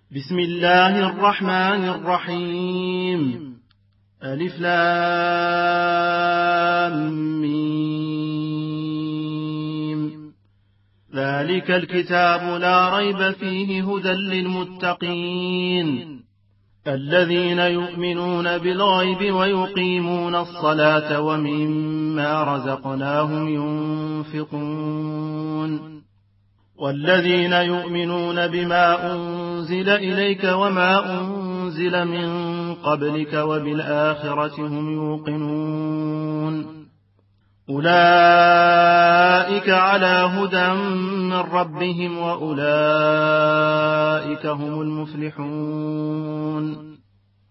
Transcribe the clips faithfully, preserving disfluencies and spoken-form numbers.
بسم الله الرحمن الرحيم. ألف لام ميم. ذلك الكتاب لا ريب فيه هدى للمتقين الذين يؤمنون بالغيب ويقيمون الصلاة ومما رزقناهم ينفقون والذين يؤمنون بما أنزل إليك وما أنزل من قبلك وبالآخرة هم يوقنون أولئك على هدى من ربهم وأولئك هم المفلحون.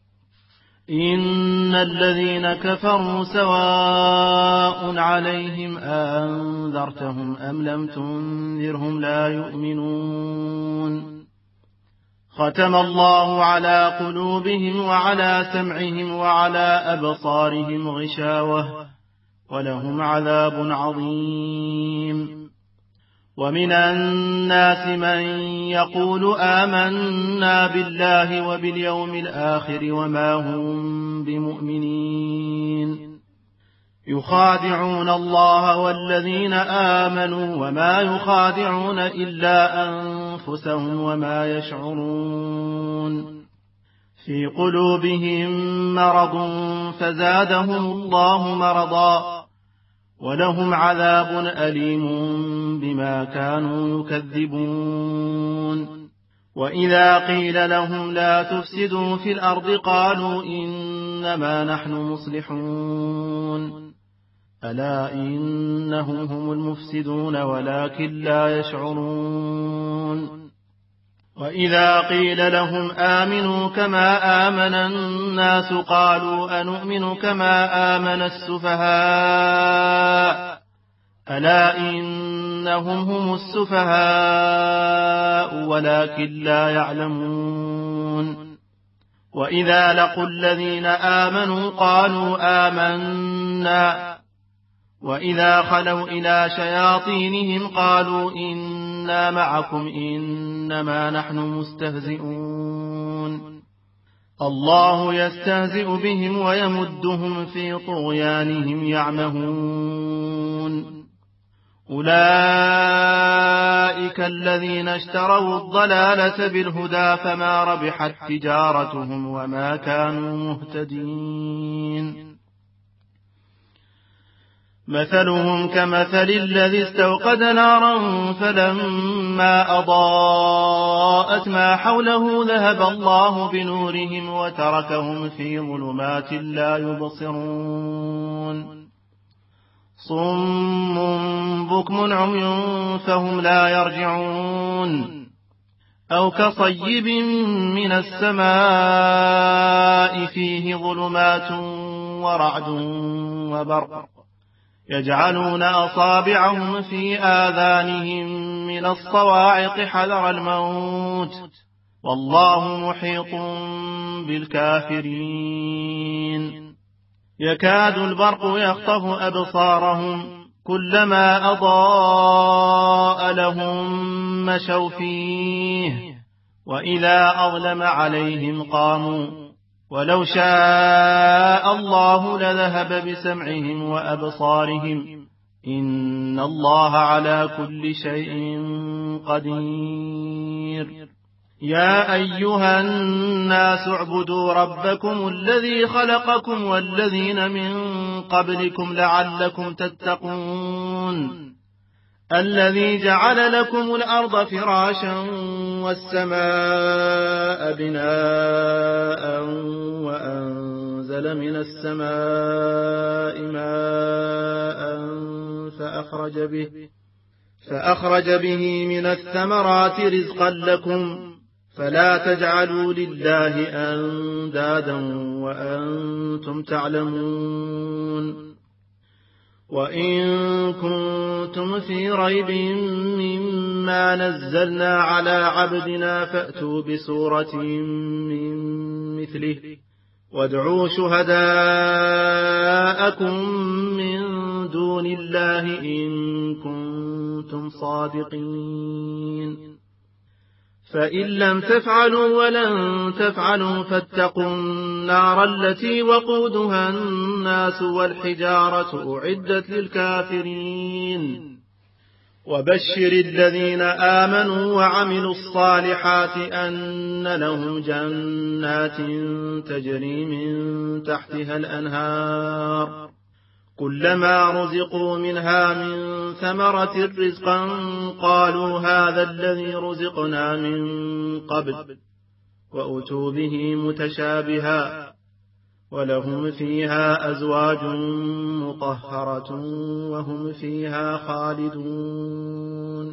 إن الذين كفروا سواء عليهم أنذرتهم أم لم تنذرهم لا يؤمنون. ختم الله على قلوبهم وعلى سمعهم وعلى أبصارهم غشاوة ولهم عذاب عظيم. ومن الناس من يقول آمنا بالله وباليوم الآخر وما هم بمؤمنين يخادعون الله والذين آمنوا وما يخادعون إلا أنفسهم وما يشعرون. في قلوبهم مرض فزادهم الله مرضا ولهم عذاب أليم بما كانوا يكذبون. وإذا قيل لهم لا تفسدوا في الأرض قالوا إنما نحن مصلحون ألا إنهم هم المفسدون ولكن لا يشعرون. وإذا قيل لهم آمنوا كما آمن الناس قالوا أنؤمن كما آمن السفهاء ألا إنهم هم السفهاء ولكن لا يعلمون. وإذا لقوا الذين آمنوا قالوا آمنا وإذا خلوا إلى شياطينهم قالوا إنا معكم إنما نحن مستهزئون. الله يستهزئ بهم ويمدهم في طغيانهم يعمهون. أولئك الذين اشتروا الضلالة بالهدى فما ربحت تجارتهم وما كانوا مهتدين. مثلهم كمثل الذي استوقد نارا فلما أضاءت ما حوله ذهب الله بنورهم وتركهم في ظلمات لا يبصرون. صم بكم عمي فهم لا يرجعون. أو كصيب من السماء فيه ظلمات ورعد وبرق يجعلون أصابعهم في آذانهم من الصواعق حذر الموت والله محيط بالكافرين. يكاد البرق يخطف أبصارهم كلما أضاء لهم مشوا فيه وإذا أظلم عليهم قاموا ولو شاء الله لذهب بسمعهم وأبصارهم إن الله على كل شيء قدير. يا أيها الناس اعبدوا ربكم الذي خلقكم والذين من قبلكم لعلكم تتقون الذي جعل لكم الأرض فراشا والسماء بناء وأنزل من السماء ماء فأخرج به, فأخرج به من الثمرات رزقا لكم فلا تجعلوا لله أندادا وأنتم تعلمون. وإن كنتم في ريب مما نزلنا على عبدنا فأتوا بسورة من مثله وادعوا شهداءكم من دون الله إن كنتم صادقين. فإن لم تفعلوا ولن تفعلوا فاتقوا النار التي وقودها الناس والحجارة أعدت للكافرين وبشر الذين آمنوا وعملوا الصالحات أن لهم جنات تجري من تحتها الأنهار كلما رزقوا منها من ثمرة رزقا قالوا هذا الذي رزقنا من قبل وأتوا به متشابها ولهم فيها أزواج مطهرة وهم فيها خالدون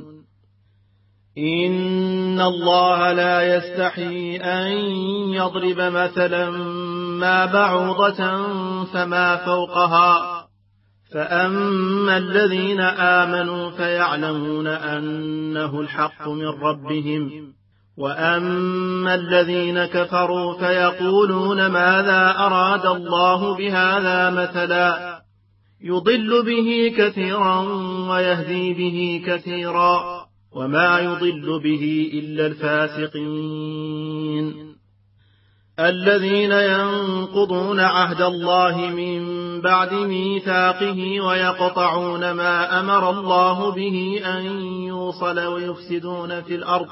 إن الله لا يستحي أن يضرب مثلا ما بعوضة فما فوقها فأما الذين آمنوا فيعلمون أنه الحق من ربهم وأما الذين كفروا فيقولون ماذا أراد الله بهذا مثلا يضل به كثيرا ويهدي به كثيرا وما يضل به إلا الفاسقين الذين ينقضون عهد الله من بعد ميثاقه ويقطعون ما أمر الله به أن يوصل ويفسدون في الأرض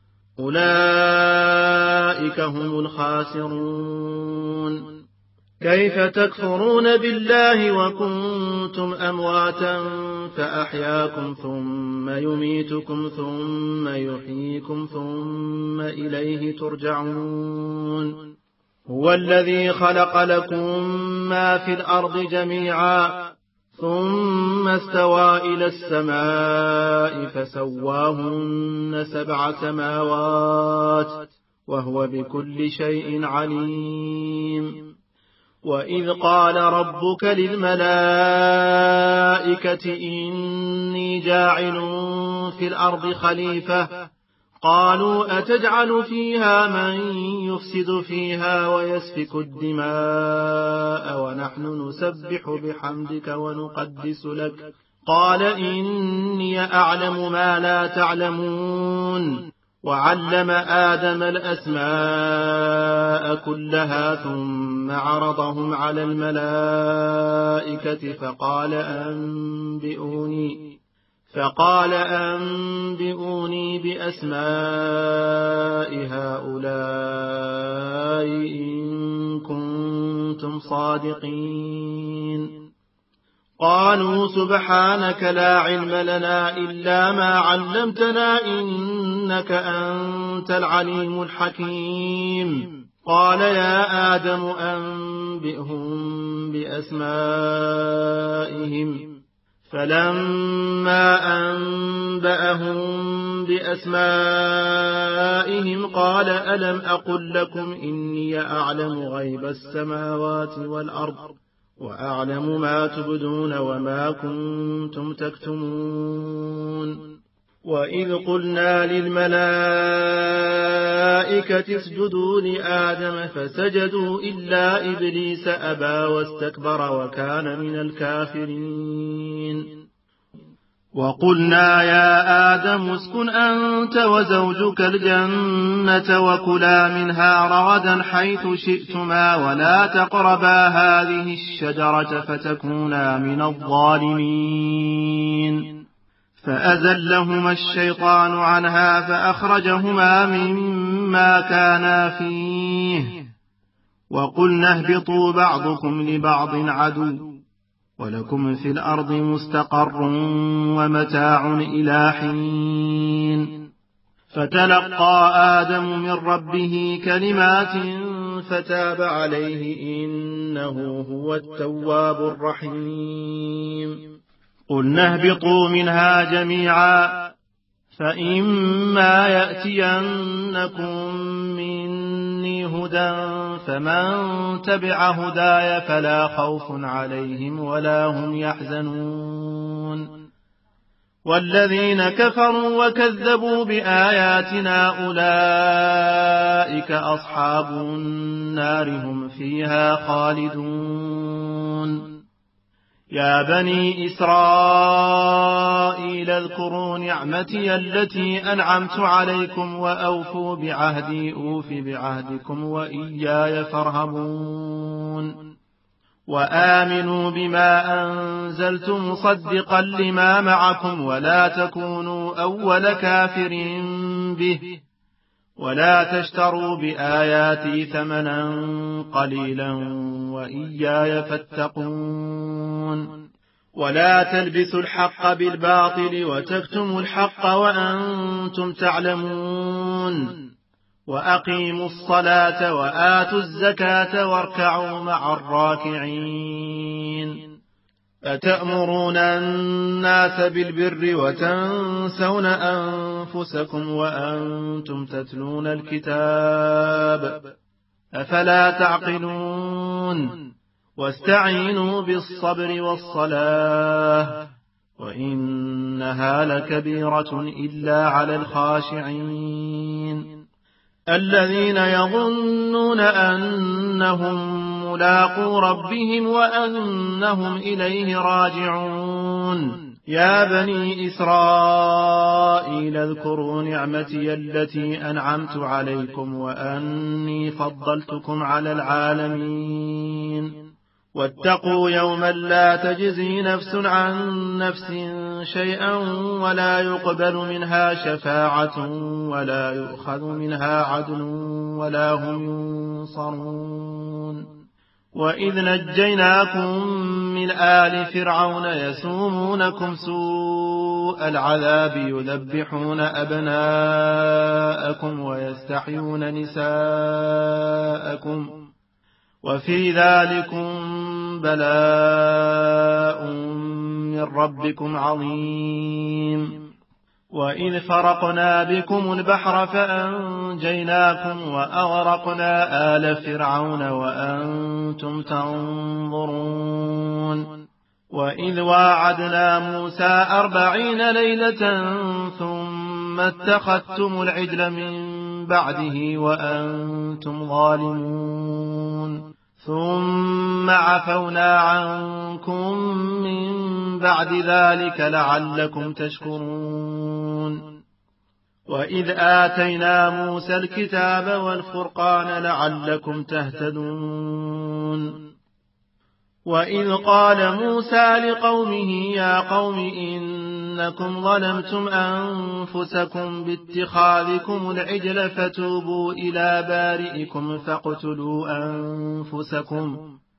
أولئك هم الخاسرون كيف تكفرون بالله وكنتم أمواتا فأحياكم ثم يميتكم ثم يحييكم ثم إليه ترجعون هو الذي خلق لكم ما في الأرض جميعا ثم استوى إلى السماء فسواهن سبع سماوات وهو بكل شيء عليم وإذ قال ربك للملائكة إني جاعل في الأرض خليفة قالوا أتجعل فيها من يفسد فيها ويسفك الدماء ونحن نسبح بحمدك ونقدس لك قال إني أعلم ما لا تعلمون وعلم آدم الأسماء كلها ثم عرضهم على الملائكة فقال أنبئوني فقال أنبئوني بأسماء هؤلاء إن كنتم صادقين قالوا سبحانك لا علم لنا إلا ما علمتنا إنك أنت العليم الحكيم قال يا آدم أنبئهم بأسمائهم فلما أنبأهم بأسمائهم قال ألم أقل لكم إني أعلم غيب السماوات والأرض وأعلم ما تبدون وما كنتم تكتمون وإذ قلنا للملائكة اسجدوا لآدم فسجدوا إلا إبليس أبى واستكبر وكان من الكافرين وقلنا يا آدم اسكن أنت وزوجك الجنة وكلا منها رغدا حيث شئتما ولا تقربا هذه الشجرة فتكونا من الظالمين فأزلهما الشيطان عنها فأخرجهما مما كانا فيه وقلنا اهبطوا بعضكم لبعض عدو ولكم في الأرض مستقر ومتاع إلى حين فتلقى آدم من ربه كلمات فتاب عليه إنه هو التواب الرحيم قلنا اهبطوا منها جميعا فإما يأتينكم مني هدى فمن تبع هداي فلا خوف عليهم ولا هم يحزنون والذين كفروا وكذبوا بآياتنا أولئك أصحاب النار هم فيها خالدون يا بني إسرائيل اذكروا نعمتي التي أنعمت عليكم وأوفوا بعهدي أوف بعهدكم وإياي فارهبون وآمنوا بما أنزلت مصدقا لما معكم ولا تكونوا أول كافر به ولا تشتروا بآياتي ثمنا قليلا وإياي فاتقون ولا تلبسوا الحق بالباطل وتكتموا الحق وأنتم تعلمون وأقيموا الصلاة وآتوا الزكاة واركعوا مع الراكعين أتأمرون الناس بالبر وتنسون أنفسكم وأنتم تتلون الكتاب أفلا تعقلون واستعينوا بالصبر والصلاة وإنها لكبيرة إلا على الخاشعين الذين يظنون أنهم ملاقو ربهم وأنهم إليه راجعون يا بني إسرائيل اذكروا نعمتي التي أنعمت عليكم وأني فضلتكم على العالمين واتقوا يوما لا تجزي نفس عن نفس شيئا ولا يقبل منها شفاعة ولا يؤخذ منها عدل ولا هم ينصرون وإذ نجيناكم من آل فرعون يسومونكم سوء العذاب يذبحون أبناءكم ويستحيون نساءكم وفي ذلكم بلاء من ربكم عظيم وإذ فرقنا بكم البحر فأنجيناكم وأغرقنا آل فرعون وأنتم تنظرون وإذ واعدنا موسى أربعين ليلة ثم اتخذتم العجل من بعده وأنتم ظالمون ثم عفونا عنكم من بعد ذلك لعلكم تشكرون وإذ آتينا موسى الكتاب والفرقان لعلكم تهتدون وإذ قال موسى لقومه يا قوم إنكم ظلمتم أنفسكم باتخاذكم العجل فتوبوا إلى بارئكم فاقتلوا أنفسكم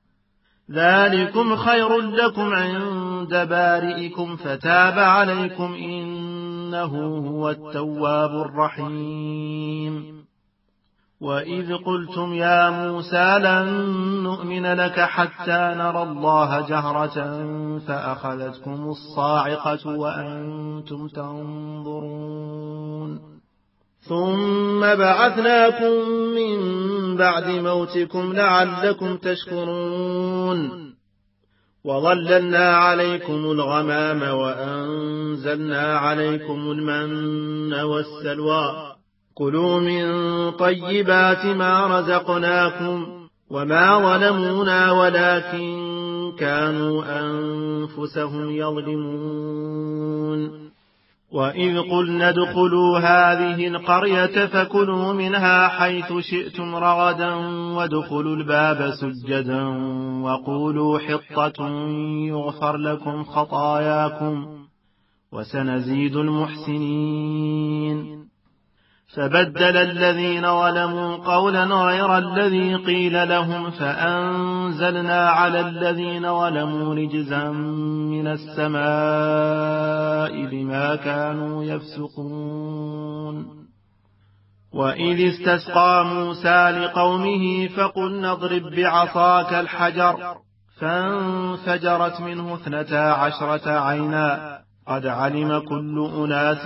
ذلكم خير لكم عند بارئكم فتاب عليكم إنه هو التواب الرحيم وإذ قلتم يا موسى لن نؤمن لك حتى نرى الله جهرة فأخذتكم الصاعقة وأنتم تنظرون ثم بعثناكم من بعد موتكم لعلكم تشكرون وظللنا عليكم الغمام وأنزلنا عليكم المن والسلوى كلوا من طيبات ما رزقناكم وما ظلمونا ولكن كانوا أنفسهم يظلمون وإذ قلنا ادخلوا هذه القرية فكلوا منها حيث شئتم رغدا وادخلوا الباب سجدا وقولوا حطة يغفر لكم خطاياكم وسنزيد المحسنين فبدل الذين ظلموا قولا غير الذي قيل لهم فأنزلنا على الذين ظلموا رجزا من السماء بما كانوا يفسقون وإذ استسقى موسى لقومه فقلنا اضرب بعصاك الحجر فانفجرت منه اثنتا عشرة عينا قد علم كل أناس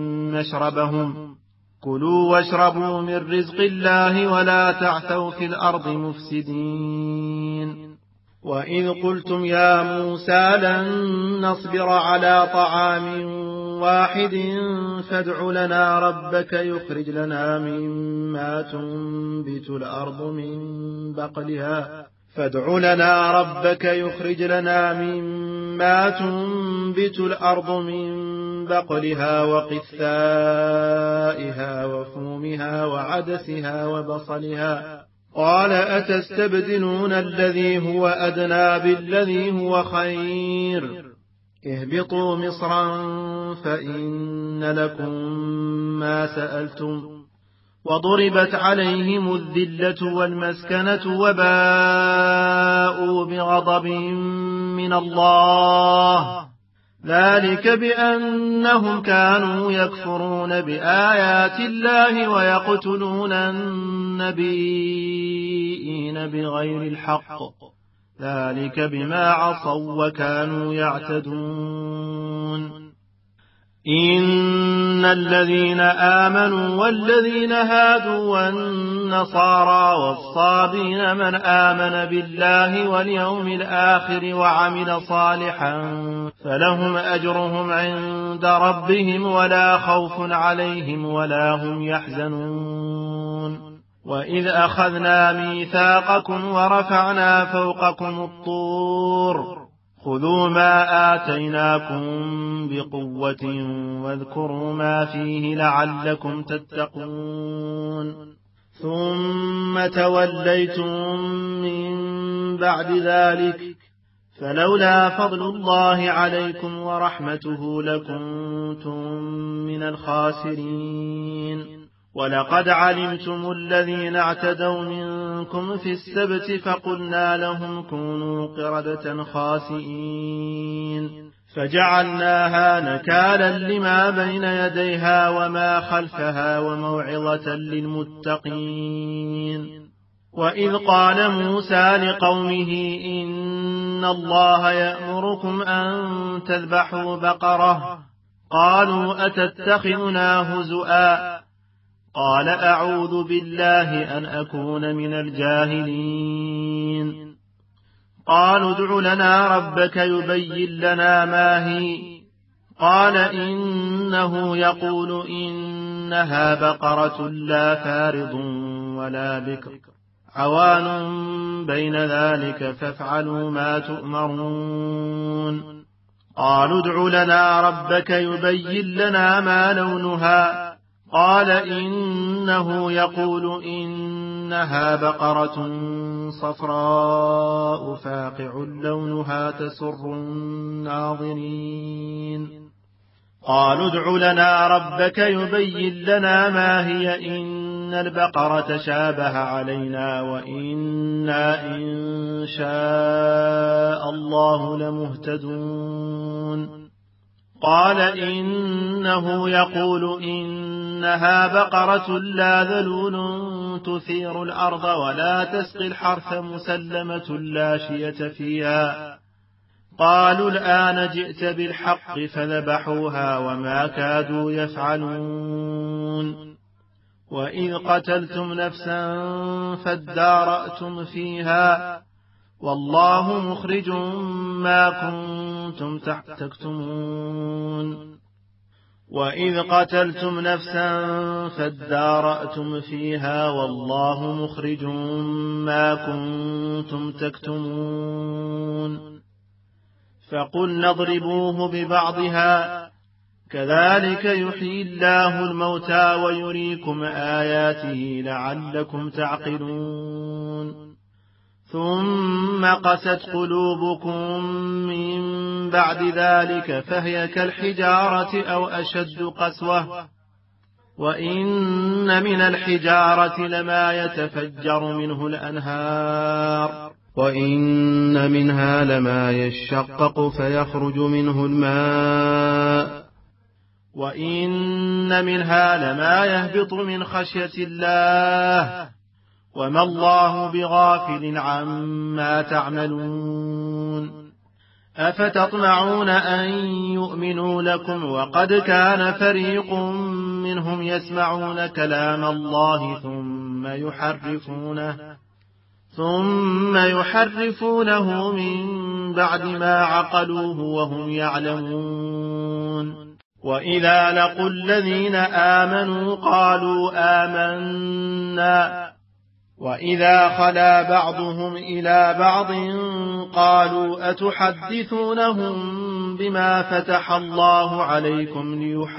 مشربهم كلوا واشربوا من رزق الله ولا تعثوا في الأرض مفسدين وإذ قلتم يا موسى لن نصبر على طعام واحد فادع لنا ربك يخرج لنا مما تنبت الأرض من بقلها فادع لنا ربك يخرج لنا مما تنبت الأرض من بقلها وقثائها وفومها وعدسها وبصلها قال أتستبدلون الذي هو أدنى بالذي هو خير اهبطوا مصرا فإن لكم ما سألتم وضربت عليهم الذلة والمسكنة وباءوا بغضب من الله ذلك بأنهم كانوا يكفرون بآيات الله ويقتلون النبيين بغير الحق ذلك بما عصوا وكانوا يعتدون إن الذين آمنوا والذين هادوا والنصارى والصابين من آمن بالله واليوم الآخر وعمل صالحا فلهم أجرهم عند ربهم ولا خوف عليهم ولا هم يحزنون وإذ أخذنا ميثاقكم ورفعنا فوقكم الطور خذوا ما آتيناكم بقوة واذكروا ما فيه لعلكم تتقون ثم توليتم من بعد ذلك فلولا فضل الله عليكم ورحمته لكنتم من الخاسرين ولقد علمتم الذين اعتدوا منكم في السبت فقلنا لهم كونوا قردة خاسئين فجعلناها نكالا لما بين يديها وما خلفها وموعظة للمتقين وإذ قال موسى لقومه إن الله يأمركم أن تذبحوا بقرة قالوا أتتخذنا هزؤا قال أعوذ بالله أن أكون من الجاهلين قالوا ادع لنا ربك يبين لنا ما هي قال إنه يقول إنها بقرة لا فارض ولا بكر عوان بين ذلك فافعلوا ما تؤمرون قالوا ادع لنا ربك يبين لنا ما لونها قال إنه يقول إنها بقرة صفراء فاقع لونها تسر الناظرين قالوا ادع لنا ربك يبين لنا ما هي إن البقرة شابه علينا وإنا إن شاء الله لمهتدون قال إنه يقول إنها بقرة لا ذلول تثير الأرض ولا تسقي الحرث مسلمة لا شية فيها قالوا الآن جئت بالحق فذبحوها وما كادوا يفعلون وإذ قتلتم نفسا فادارأتم فيها والله مخرج ما كنتم تكتمون وإذ قتلتم نفسا فادارأتم فيها والله مخرج ما كنتم تكتمون فقلنا اضربوه ببعضها كذلك يحيي الله الموتى ويريكم آياته لعلكم تعقلون ثم قست قلوبكم من بعد ذلك فهي كالحجارة أو أشد قسوة وإن من الحجارة لما يتفجر منه الأنهار وإن منها لما يشقق فيخرج منه الماء وإن منها لما يهبط من خشية الله وما الله بغافل عما تعملون أفتطمعون أن يؤمنوا لكم وقد كان فريق منهم يسمعون كلام الله ثم يحرفونه ثم يحرفونه من بعد ما عقلوه وهم يعلمون وإذا لقوا الذين آمنوا قالوا آمنا وإذا خلا بعضهم إلى بعض قالوا أتحدثونهم بما فتح الله عليكم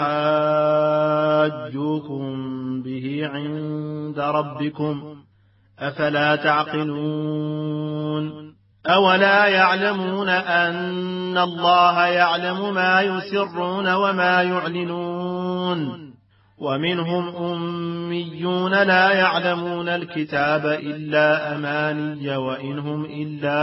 ليحاجوكم به عند ربكم أفلا تعقلون أولا يعلمون أن الله يعلم ما يسرون وما يعلنون ومنهم أميون لا يعلمون الكتاب إلا أماني وإنهم إلا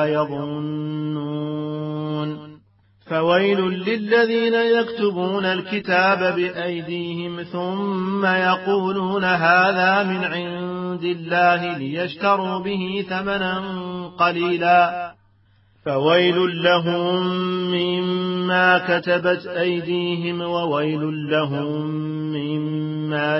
يظنون فويل للذين يكتبون الكتاب بأيديهم ثم يقولون هذا من عند الله ليشتروا به ثمنا قليلا فويل لهم مما كتبت أيديهم وويل لهم مما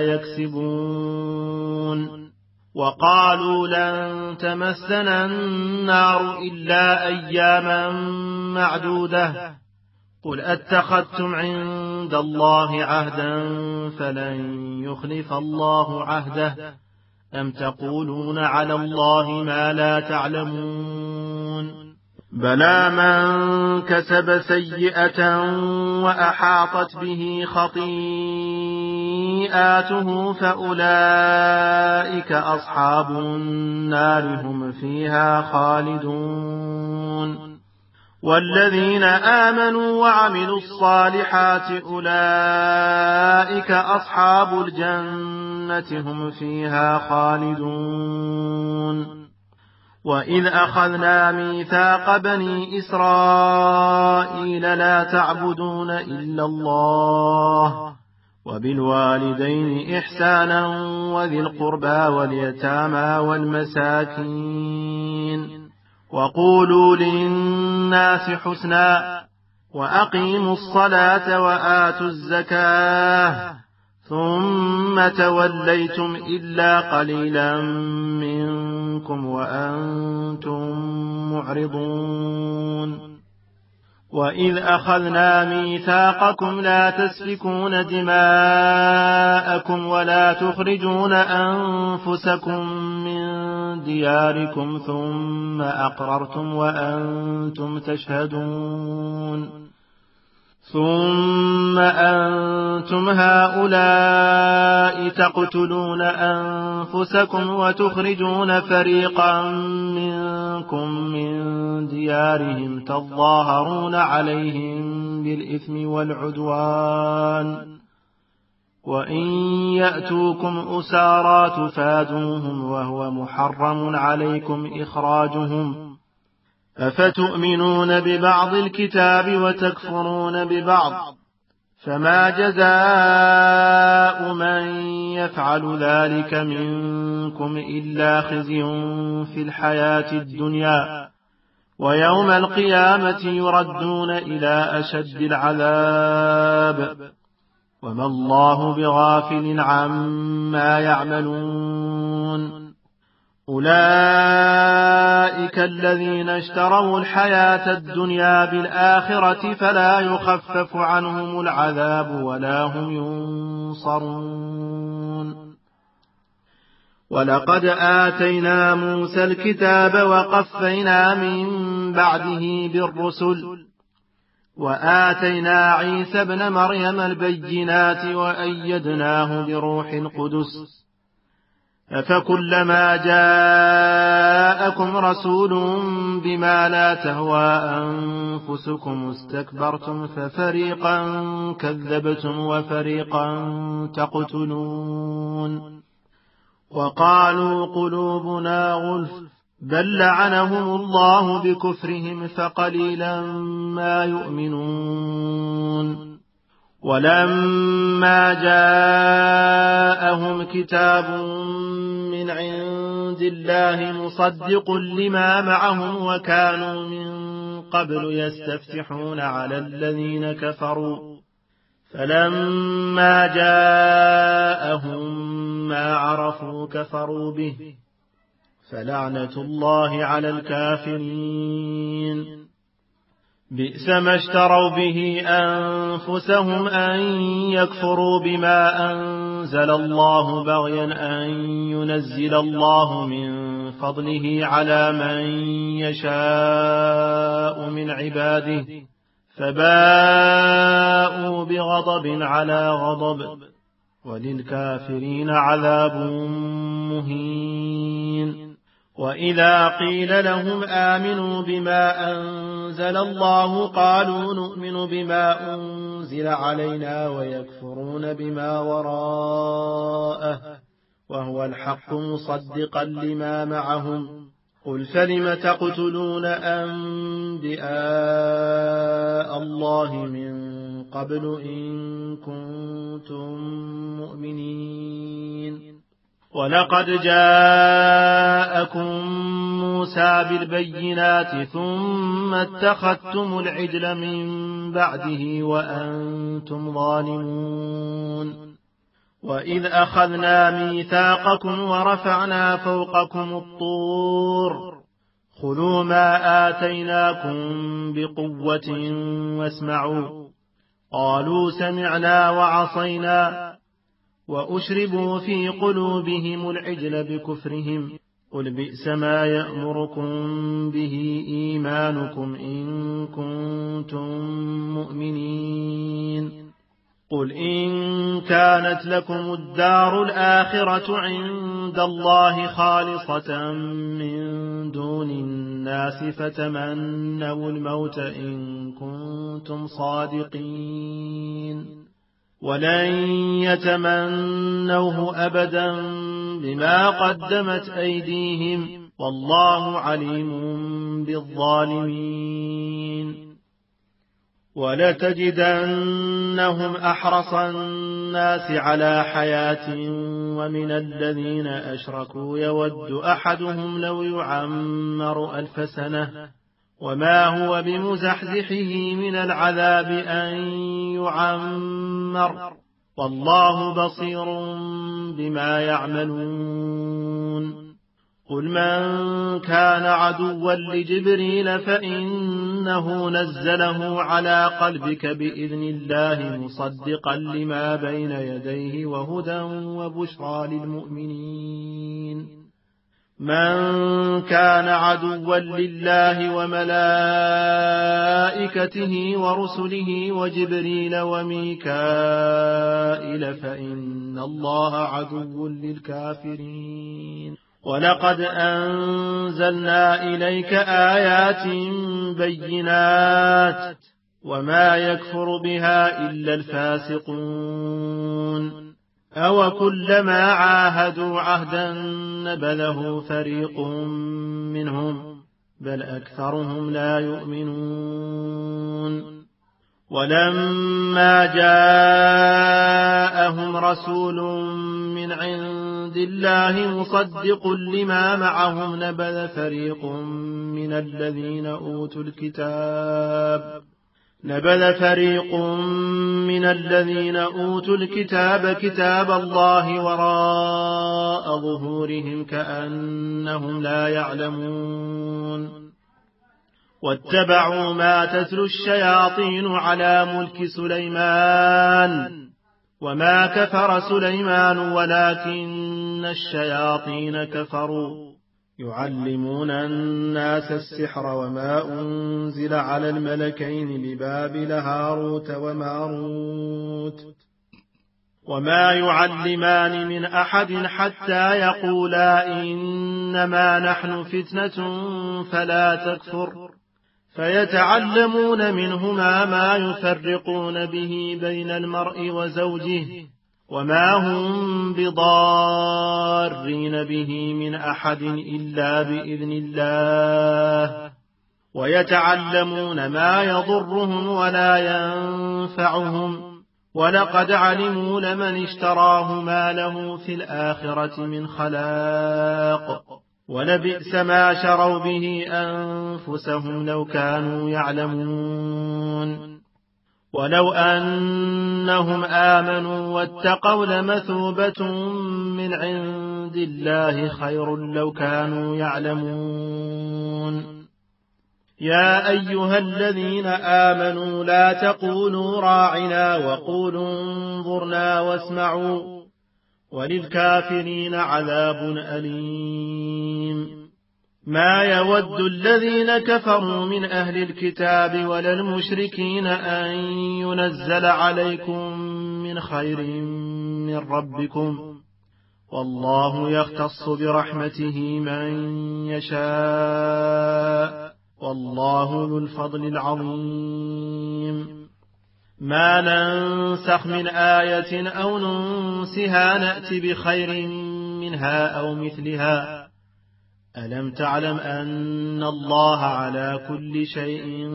يكسبون وقالوا لن تمسنا النار إلا أياما معدودة قل أتخذتم عند الله عهدا فلن يخلف الله عهده أم تقولون على الله ما لا تعلمون بلى من كسب سيئة وأحاطت به خطيئاته فأولئك أصحاب النار هم فيها خالدون والذين آمنوا وعملوا الصالحات أولئك أصحاب الجنة هم فيها خالدون وإذ أخذنا ميثاق بني إسرائيل لا تعبدون إلا الله وبالوالدين إحسانا وذي القربى واليتامى والمساكين وقولوا للناس حسنا وأقيموا الصلاة وآتوا الزكاة ثم توليتم إلا قليلا منكم وأنتم معرضون وإذ أخذنا ميثاقكم لا تسفكون دماءكم ولا تخرجون أنفسكم من دياركم ثم أقررتم وأنتم تشهدون ثم أنتم هؤلاء تقتلون أنفسكم وتخرجون فريقا منكم من ديارهم تظاهرون عليهم بالإثم والعدوان وإن يأتوكم أسارى تفادوهم وهو محرم عليكم إخراجهم أفتؤمنون ببعض الكتاب وتكفرون ببعض فما جزاء من يفعل ذلك منكم إلا خزي في الحياة الدنيا ويوم القيامة يردون إلى أشد العذاب وما الله بغافل عما يعملون أولئك الذين اشتروا الحياة الدنيا بالآخرة فلا يخفف عنهم العذاب ولا هم ينصرون ولقد آتينا موسى الكتاب وقفينا من بعده بالرسل وآتينا عيسى ابن مريم البينات وأيدناه بروح القدس أفكلما جاءكم رسول بما لا تهوى أنفسكم استكبرتم ففريقا كذبتم وفريقا تقتلون وقالوا قلوبنا غلف بل لعنهم الله بكفرهم فقليلا ما يؤمنون ولما جاءهم كتاب من عند الله مصدق لما معهم وكانوا من قبل يستفتحون على الذين كفروا فلما جاءهم ما عرفوا كفروا به فلعنة الله على الكافرين بئس ما اشتروا به أنفسهم أن يكفروا بما أنزل الله بغيا أن ينزل الله من فضله على من يشاء من عباده فباءوا بغضب على غضب وللكافرين عذاب مهين. وإذا قيل لهم آمنوا بما أنزل الله قالوا نؤمن بما أنزل علينا ويكفرون بما وراءه وهو الحق مصدقا لما معهم قل فلم تقتلون أنبياء الله من قبل إن كنتم مؤمنين. ولقد جاءكم موسى بالبينات ثم اتخذتم العجل من بعده وأنتم ظالمون. وإذ أخذنا ميثاقكم ورفعنا فوقكم الطور خذوا ما آتيناكم بقوة واسمعوا قالوا سمعنا وعصينا وأشربوا في قلوبهم العجل بكفرهم قل بئس ما يأمركم به إيمانكم إن كنتم مؤمنين. قل إن كانت لكم الدار الآخرة عند الله خالصة من دون الناس فتمنوا الموت إن كنتم صادقين ولن يتمنوه أبدا بما قدمت أيديهم والله عليم بالظالمين. ولتجدنهم أحرص الناس على حياة ومن الذين أشركوا يود أحدهم لو يعمر ألف سنة وما هو بمزحزحه من العذاب أن يعمر والله بصير بما يعملون. قل من كان عدوا لجبريل فإنه نزله على قلبك بإذن الله مصدقا لما بين يديه وهدى وبشرى للمؤمنين. من كان عدوا لله وملائكته ورسله وجبريل وميكائيل فإن الله عدو للكافرين. ولقد أنزلنا إليك آيات بينات وما يكفر بها إلا الفاسقون. أو كلما عاهدوا عهدا نبذه فريق منهم بل أكثرهم لا يؤمنون. ولما جاءهم رسول من عند الله مصدق لما معهم نبذ فريق من الذين أوتوا الكتاب نبذ فريق من الذين أوتوا الكتاب كتاب الله وراء ظهورهم كأنهم لا يعلمون. واتبعوا ما تتلو الشياطين على ملك سليمان وما كفر سليمان ولكن الشياطين كفروا يعلمون الناس السحر وما أنزل على الملكين ببابل هاروت وماروت وما يعلمان من أحد حتى يقولا إنما نحن فتنة فلا تكفر فيتعلمون منهما ما يفرقون به بين المرء وزوجه وما هم بضارين به من أحد إلا بإذن الله ويتعلمون ما يضرهم ولا ينفعهم ولقد علموا لمن اشتراه ما له في الآخرة من خلاق ولبئس ما شروا به أنفسهم لو كانوا يعلمون. ولو أنهم آمنوا واتقوا لمثوبة من عند الله خير لو كانوا يعلمون. يا أيها الذين آمنوا لا تقولوا راعنا وقولوا انظرنا واسمعوا وللكافرين عذاب أليم. ما يود الذين كفروا من أهل الكتاب ولا المشركين أن ينزل عليكم من خير من ربكم، والله يختص برحمته من يشاء، والله ذو الفضل العظيم. ما ننسخ من آية أو ننسها نأتي بخير منها أو مثلها. ألم تعلم أن الله على كل شيء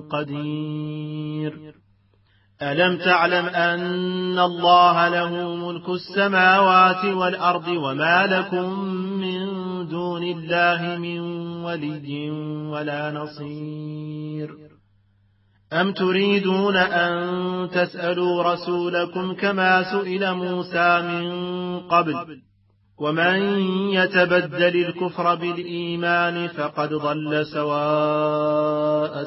قدير؟ ألم تعلم أن الله له ملك السماوات والأرض وما لكم من دون الله من ولي ولا نصير؟ أم تريدون أن تسألوا رسولكم كما سئل موسى من قبل؟ ومن يتبدل الكفر بالإيمان فقد ضل سواء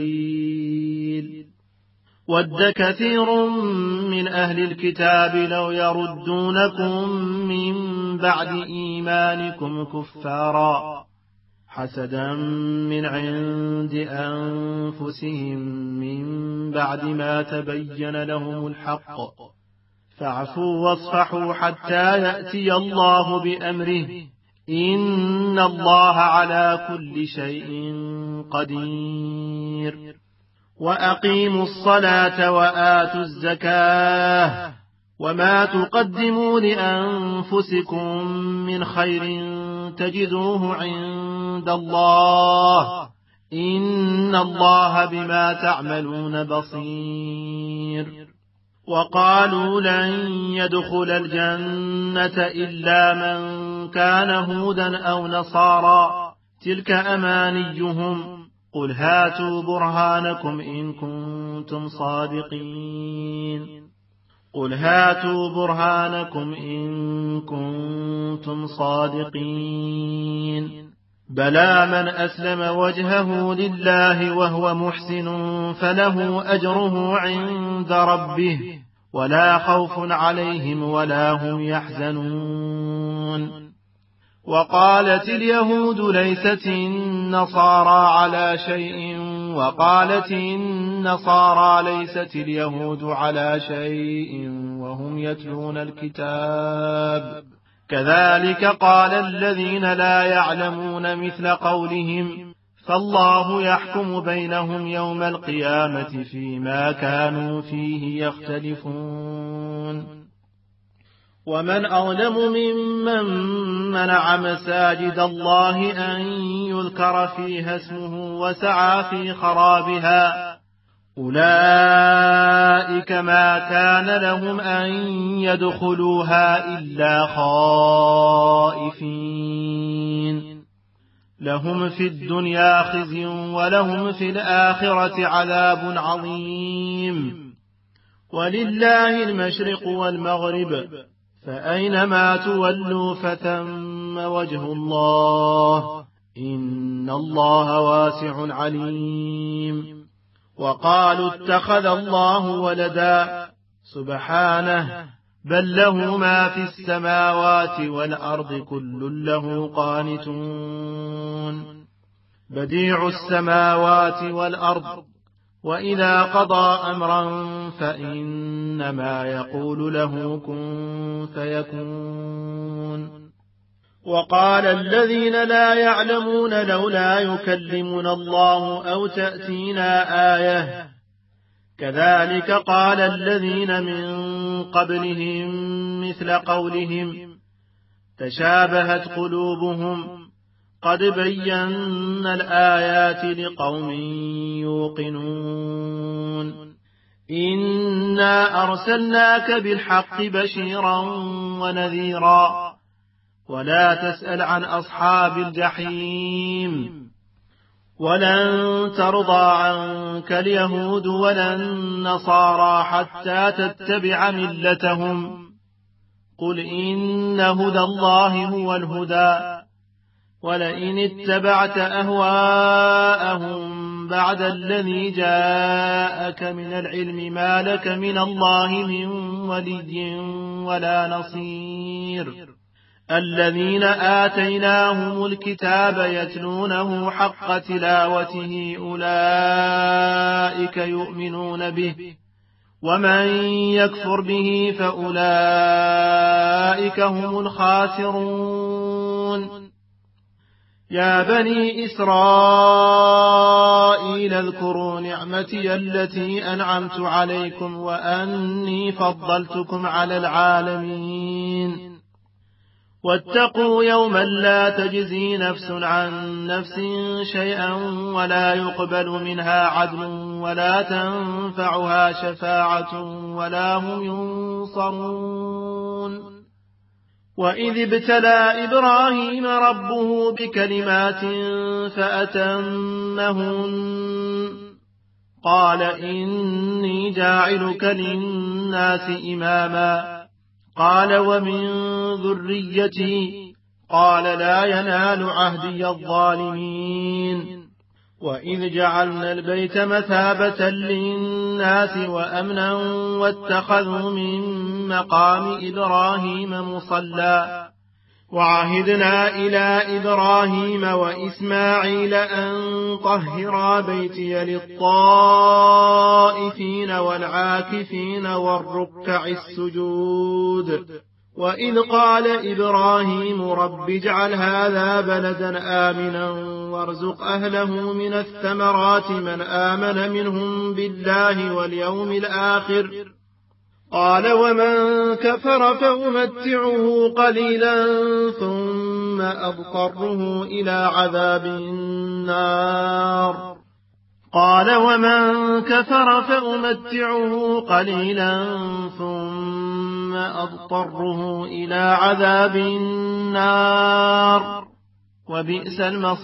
السبيل. ود كثير من أهل الكتاب لو يردونكم من بعد إيمانكم كفارا حسدا من عند أنفسهم من بعد ما تبين لهم الحق، فاعفوا واصفحوا حتى يأتي الله بأمره، إن الله على كل شيء قدير. وأقيموا الصلاة وآتوا الزكاة، وما تقدموا لأنفسكم من خير تجدوه عند الله، إن الله بما تعملون بصير. وقالوا لن يدخل الجنة إلا من كان هودا أو نصارى، تلك أمانيهم، قل هاتوا برهانكم إن كنتم صادقين قل هاتوا برهانكم إن كنتم صادقين بلى من أسلم وجهه لله وهو محسن فله أجره عند ربه ولا خوف عليهم ولا هم يحزنون. وقالت اليهود ليست النصارى على شيء وقالت النصارى ليست اليهود على شيء وهم يتلون الكتاب، كذلك قال الذين لا يعلمون مثل قولهم، فالله يحكم بينهم يوم القيامة فيما كانوا فيه يختلفون. ومن أظلم ممن منع مساجد الله أن يذكر فيها اسمه وسعى في خرابها، أولئك ما كان لهم أن يدخلوها إلا خائفين، لهم في الدنيا خزي ولهم في الآخرة عذاب عظيم. ولله المشرق والمغرب، فأينما تولوا فثم وجه الله، إن الله واسع عليم. وقالوا اتخذ الله ولدا، سبحانه، بل له ما في السماوات والأرض كل له قانتون. بديع السماوات والأرض، وإذا قضى أمرا فإنما يقول له كن فيكون. وقال الذين لا يعلمون لولا يكلمنا الله أو تأتينا آية، كذلك قال الذين من قبلهم مثل قولهم تشابهت قلوبهم، قد بينا الآيات لقوم يوقنون. إنا أرسلناك بالحق بشيرا ونذيرا، ولا تسأل عن أصحاب الجحيم. ولن ترضى عنك اليهود ولا النصارى حتى تتبع ملتهم، قل إن هدى الله هو الهدى، ولئن اتبعت أهواءهم بعد الذي جاءك من العلم ما لك من الله من ولي ولا نصير. الذين آتيناهم الكتاب يتلونه حق تلاوته أولئك يؤمنون به ومن يكفر به فأولئك هم الخاسرون يا بني إسرائيل اذكروا نعمتي التي أنعمت عليكم وأني فضلتكم على العالمين واتقوا يوما لا تجزي نفس عن نفس شيئا ولا يقبل منها عدل ولا تنفعها شفاعة ولا هم ينصرون وإذ ابتلى إبراهيم ربه بكلمات فأتمهن قال إني جاعلك للناس إماما قال ومن ذريتي قال لا ينال عهدي الظالمين وإذ جعلنا البيت مثابة للناس وأمنا واتخذوا من مقام إبراهيم مصلى وعهدنا إلى إبراهيم وإسماعيل أن طهرا بيتي للطائفين والعاكفين والركع السجود وإذ قال إبراهيم رب اجعل هذا بلدا آمنا وارزق أهله من الثمرات من آمن منهم بالله واليوم الآخر قال ومن كفر فأمتعه قليلا ثم أضطره إلى عذاب النار قال ومن كفر فأمتعه قليلا ثم أضطره إلى عذاب النار وبئس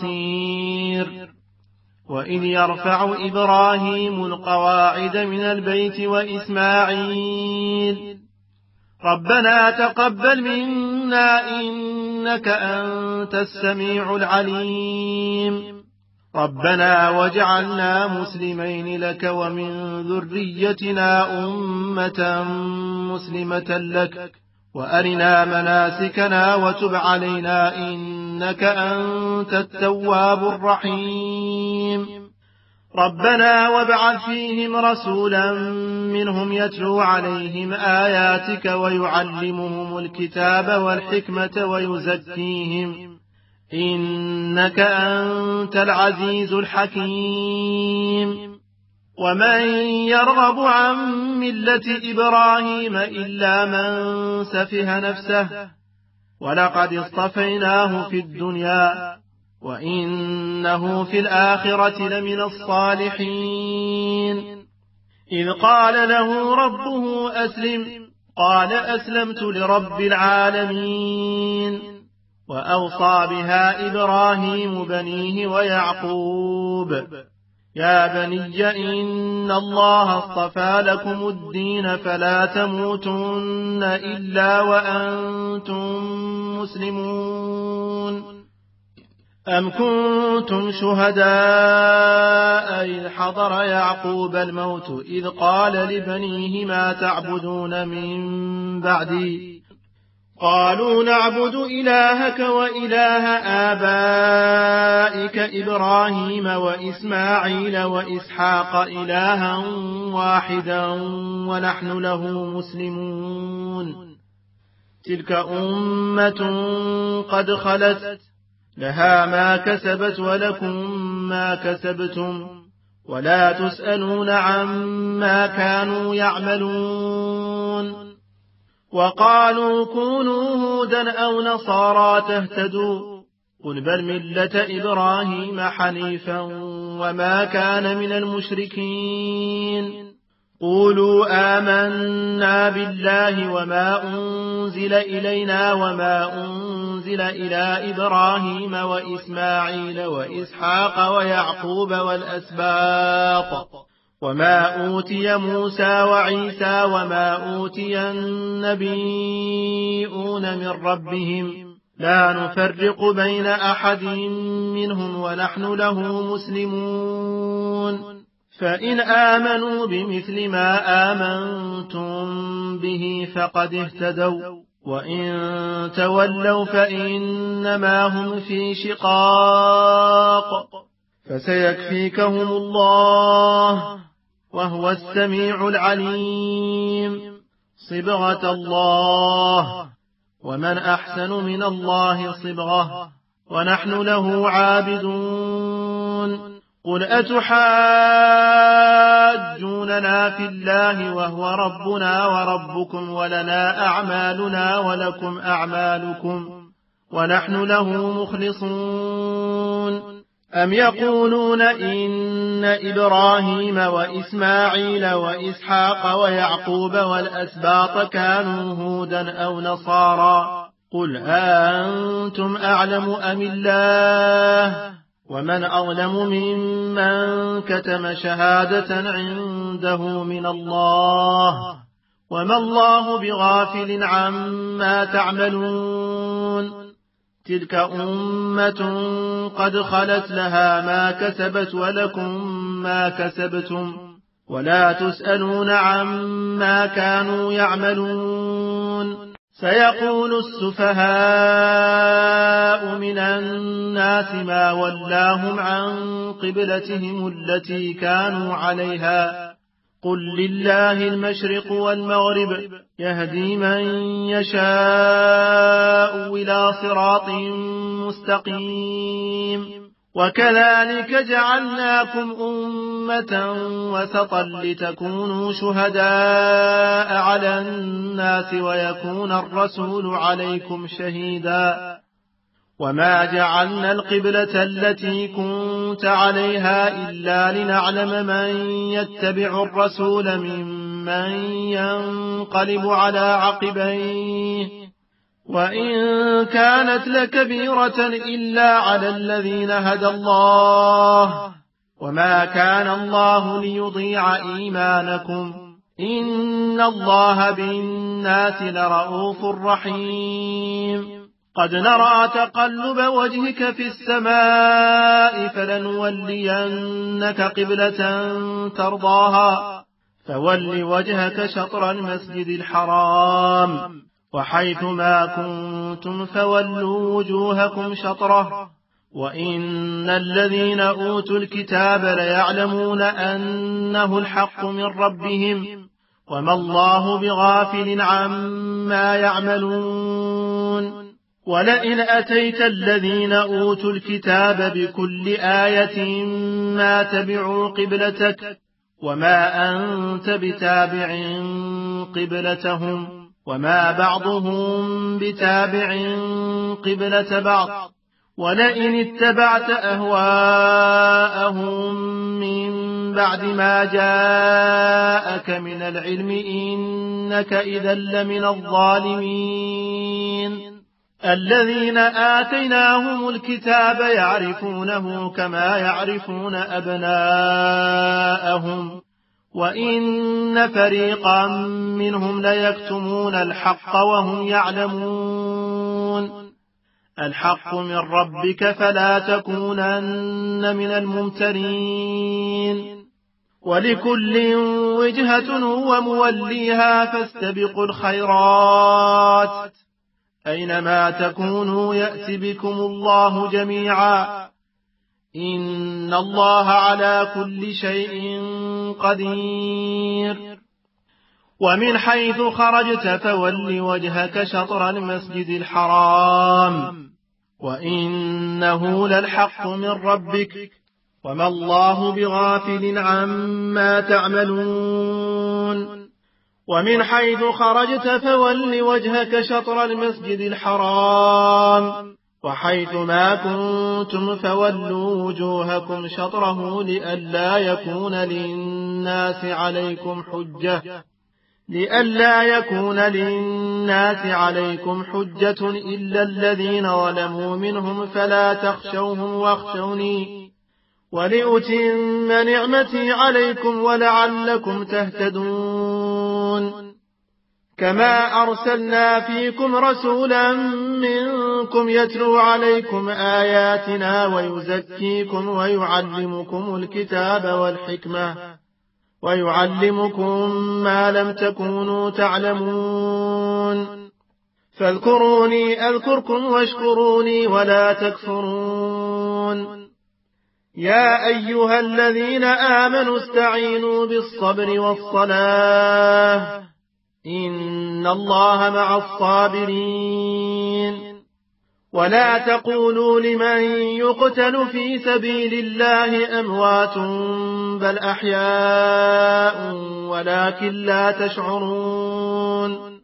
المصير وإذ يرفع إبراهيم القواعد من البيت وإسماعيل ربنا تقبل منا إنك أنت السميع العليم ربنا واجعلنا مسلمين لك ومن ذريتنا أمة مسلمة لك وأرنا مناسكنا وتب علينا إنك أنت التواب الرحيم ربنا وابعث فيهم رسولا منهم يتلو عليهم آياتك ويعلمهم الكتاب والحكمة ويزكيهم إنك أنت العزيز الحكيم ومن يرغب عن ملة إبراهيم إلا من سفه نفسه ولقد اصطفيناه في الدنيا وإنه في الآخرة لمن الصالحين إذ قال له ربه أسلم قال أسلمت لرب العالمين وأوصى بها إبراهيم بنيه ويعقوب يا بني إن الله اصطفى لكم الدين فلا تموتن إلا وأنتم مسلمون أم كنتم شهداء إذ حضر يعقوب الموت إذ قال لبنيه ما تعبدون من بعدي قالوا نعبد إلهك وإله آبائك إبراهيم وإسماعيل وإسحاق إلها واحدا ونحن له مسلمون تلك أمة قد خلت لها ما كسبت ولكم ما كسبتم ولا تسألون عما كانوا يعملون وقالوا كونوا هودا أو نصارى تهتدوا قل بل ملة إبراهيم حنيفا وما كان من المشركين قولوا آمنا بالله وما أنزل إلينا وما أنزل إلى إبراهيم وإسماعيل وإسحاق ويعقوب والأسباط وما أوتي موسى وعيسى وما أوتي النبيون من ربهم لا نفرق بين أحد منهم ونحن له مسلمون فإن آمنوا بمثل ما آمنتم به فقد اهتدوا وإن تولوا فإنما هم في شقاق فسيكفيكهم الله وهو السميع العليم صبغة الله ومن أحسن من الله صبغة ونحن له عابدون قل أتحاجوننا في الله وهو ربنا وربكم ولنا أعمالنا ولكم أعمالكم ونحن له مخلصون أم يقولون إن إبراهيم وإسماعيل وإسحاق ويعقوب والأسباط كانوا هودا أو نصارى قل أنتم أعلم أم الله ومن أظلم ممن كتم شهادة عنده من الله وما الله بغافل عما تعملون تلك أمة قد خلت لها ما كسبت ولكم ما كسبتم ولا تسألون عما كانوا يعملون سيقول السفهاء من الناس ما ولاهم عن قبلتهم التي كانوا عليها قل لله المشرق والمغرب يهدي من يشاء إلى صراط مستقيم وكذلك جعلناكم أمة وسطا لتكونوا شهداء على الناس ويكون الرسول عليكم شهيدا وما جعلنا القبلة التي كنت عليها إلا لنعلم من يتبع الرسول ممن ينقلب على عقبيه وإن كانت لكبيرة إلا على الذين هدى الله وما كان الله ليضيع إيمانكم إن الله بالناس لرؤوف رحيم قد نرى تقلب وجهك في السماء فلنولينك قبلة ترضاها فول وجهك شطر المسجد الحرام وحيث ما كنتم فولوا وجوهكم شطره وإن الذين أوتوا الكتاب ليعلمون أنه الحق من ربهم وما الله بغافل عما يعملون ولئن أتيت الذين أوتوا الكتاب بكل آية ما تبعوا قبلتك وما أنت بتابع قبلتهم وما بعضهم بتابع قبلة بعض ولئن اتبعت أهواءهم من بعد ما جاءك من العلم إنك إذا لمن الظالمين الذين آتيناهم الكتاب يعرفونه كما يعرفون أبناءهم وإن فريقا منهم ليكتمون الحق وهم يعلمون الحق من ربك فلا تكونن من الممترين ولكل وجهة هو موليها فاستبقوا الخيرات أينما تكونوا يأت بكم الله جميعا إن الله على كل شيء قدير ومن حيث خرجت فول وجهك شطر المسجد الحرام وإنه للحق من ربك وما الله بغافل عما تعملون ومن حيث خرجت فول وجهك شطر المسجد الحرام وحيث ما كنتم فولوا وجوهكم شطره لئلا يكون للناس عليكم حجة لئلا يكون للناس عليكم حجة إلا الذين ظلموا منهم فلا تخشوهم واخشوني ولأتم نعمتي عليكم ولعلكم تهتدون كما أرسلنا فيكم رسولا منكم يتلو عليكم آياتنا ويزكيكم ويعلمكم الكتاب والحكمة ويعلمكم ما لم تكونوا تعلمون فاذكروني أذكركم واشكروني ولا تكفرون. يا أيها الذين آمنوا استعينوا بالصبر والصلاة إن الله مع الصابرين. ولا تقولوا لمن يقتل في سبيل الله أموات بل أحياء ولكن لا تشعرون.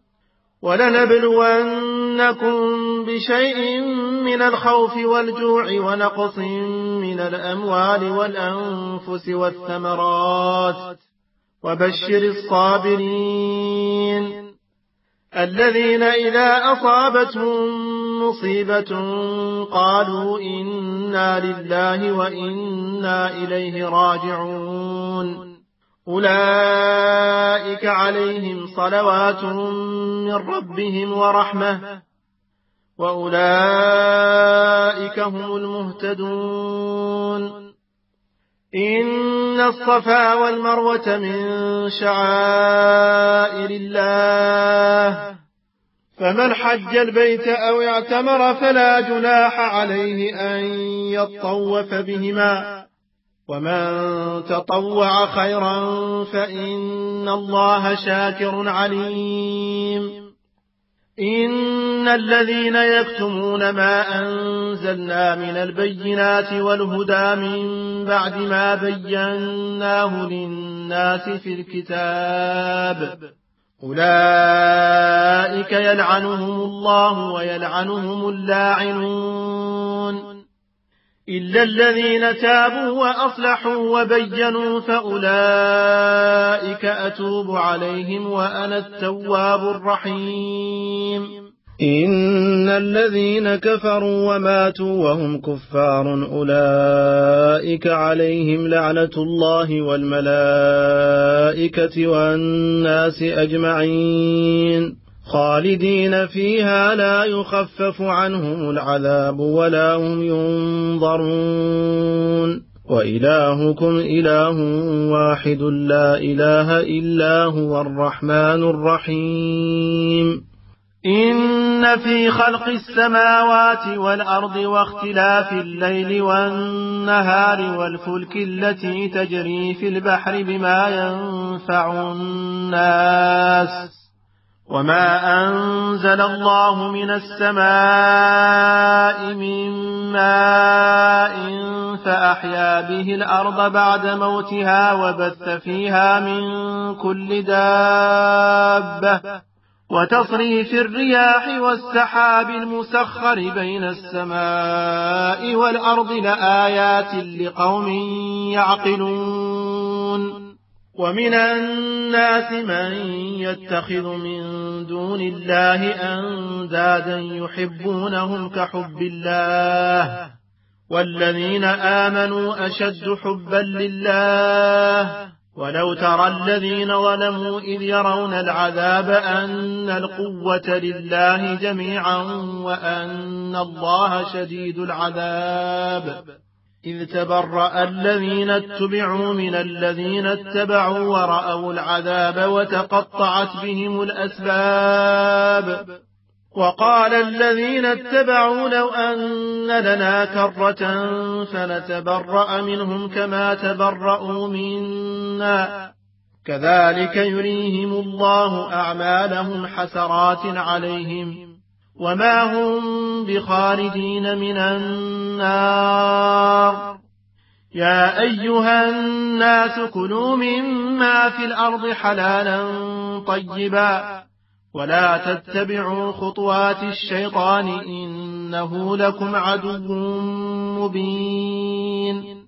ولنبلونكم بشيء من الخوف والجوع ونقص من الأموال والأنفس والثمرات وبشر الصابرين الذين إذا أصابتهم مصيبة قالوا إنا لله وإنا إليه راجعون. أولئك عليهم صلوات من ربهم ورحمة وأولئك هم المهتدون. إن الصفا والمروة من شعائر الله فمن حج البيت أو اعتمر فلا جناح عليه أن يطوف بهما ومن تطوع خيرا فإن الله شاكر عليم. إن الذين يكتمون ما أنزلنا من البينات والهدى من بعد ما بيناه للناس في الكتاب أولئك يلعنهم الله ويلعنهم اللاعنون إلا الذين تابوا وأصلحوا وبينوا فأولئك أتوب عليهم وأنا التواب الرحيم. إن الذين كفروا وماتوا وهم كفار أولئك عليهم لعنة الله والملائكة والناس أجمعين خالدين فيها لا يخفف عنهم العذاب ولا هم ينظرون. وإلهكم إله واحد لا إله إلا هو الرحمن الرحيم. إن في خلق السماوات والأرض واختلاف الليل والنهار والفلك التي تجري في البحر بما ينفع الناس وما أنزل الله من السماء من ماء فأحيا به الأرض بعد موتها وبث فيها من كل دابة وتصريف الرياح والسحاب المسخر بين السماء والأرض لآيات لقوم يعقلون. ومن الناس من يتخذ من دون الله أندادا يحبونهم كحب الله والذين آمنوا أشد حبا لله. ولو ترى الذين ظلموا إذ يرون العذاب أن القوة لله جميعا وأن الله شديد العذاب إذ تبرأ الذين اتبعوا من الذين اتبعوا ورأوا العذاب وتقطعت بهم الأسباب. وقال الذين اتبعوا لو أن لنا كرة فنتبرأ منهم كما تبرأوا منا كذلك يريهم الله أعمالهم حسرات عليهم وما هم بخارجين من النار. يا أيها الناس كلوا مما في الأرض حلالا طيبا ولا تتبعوا خطوات الشيطان إنه لكم عدو مبين.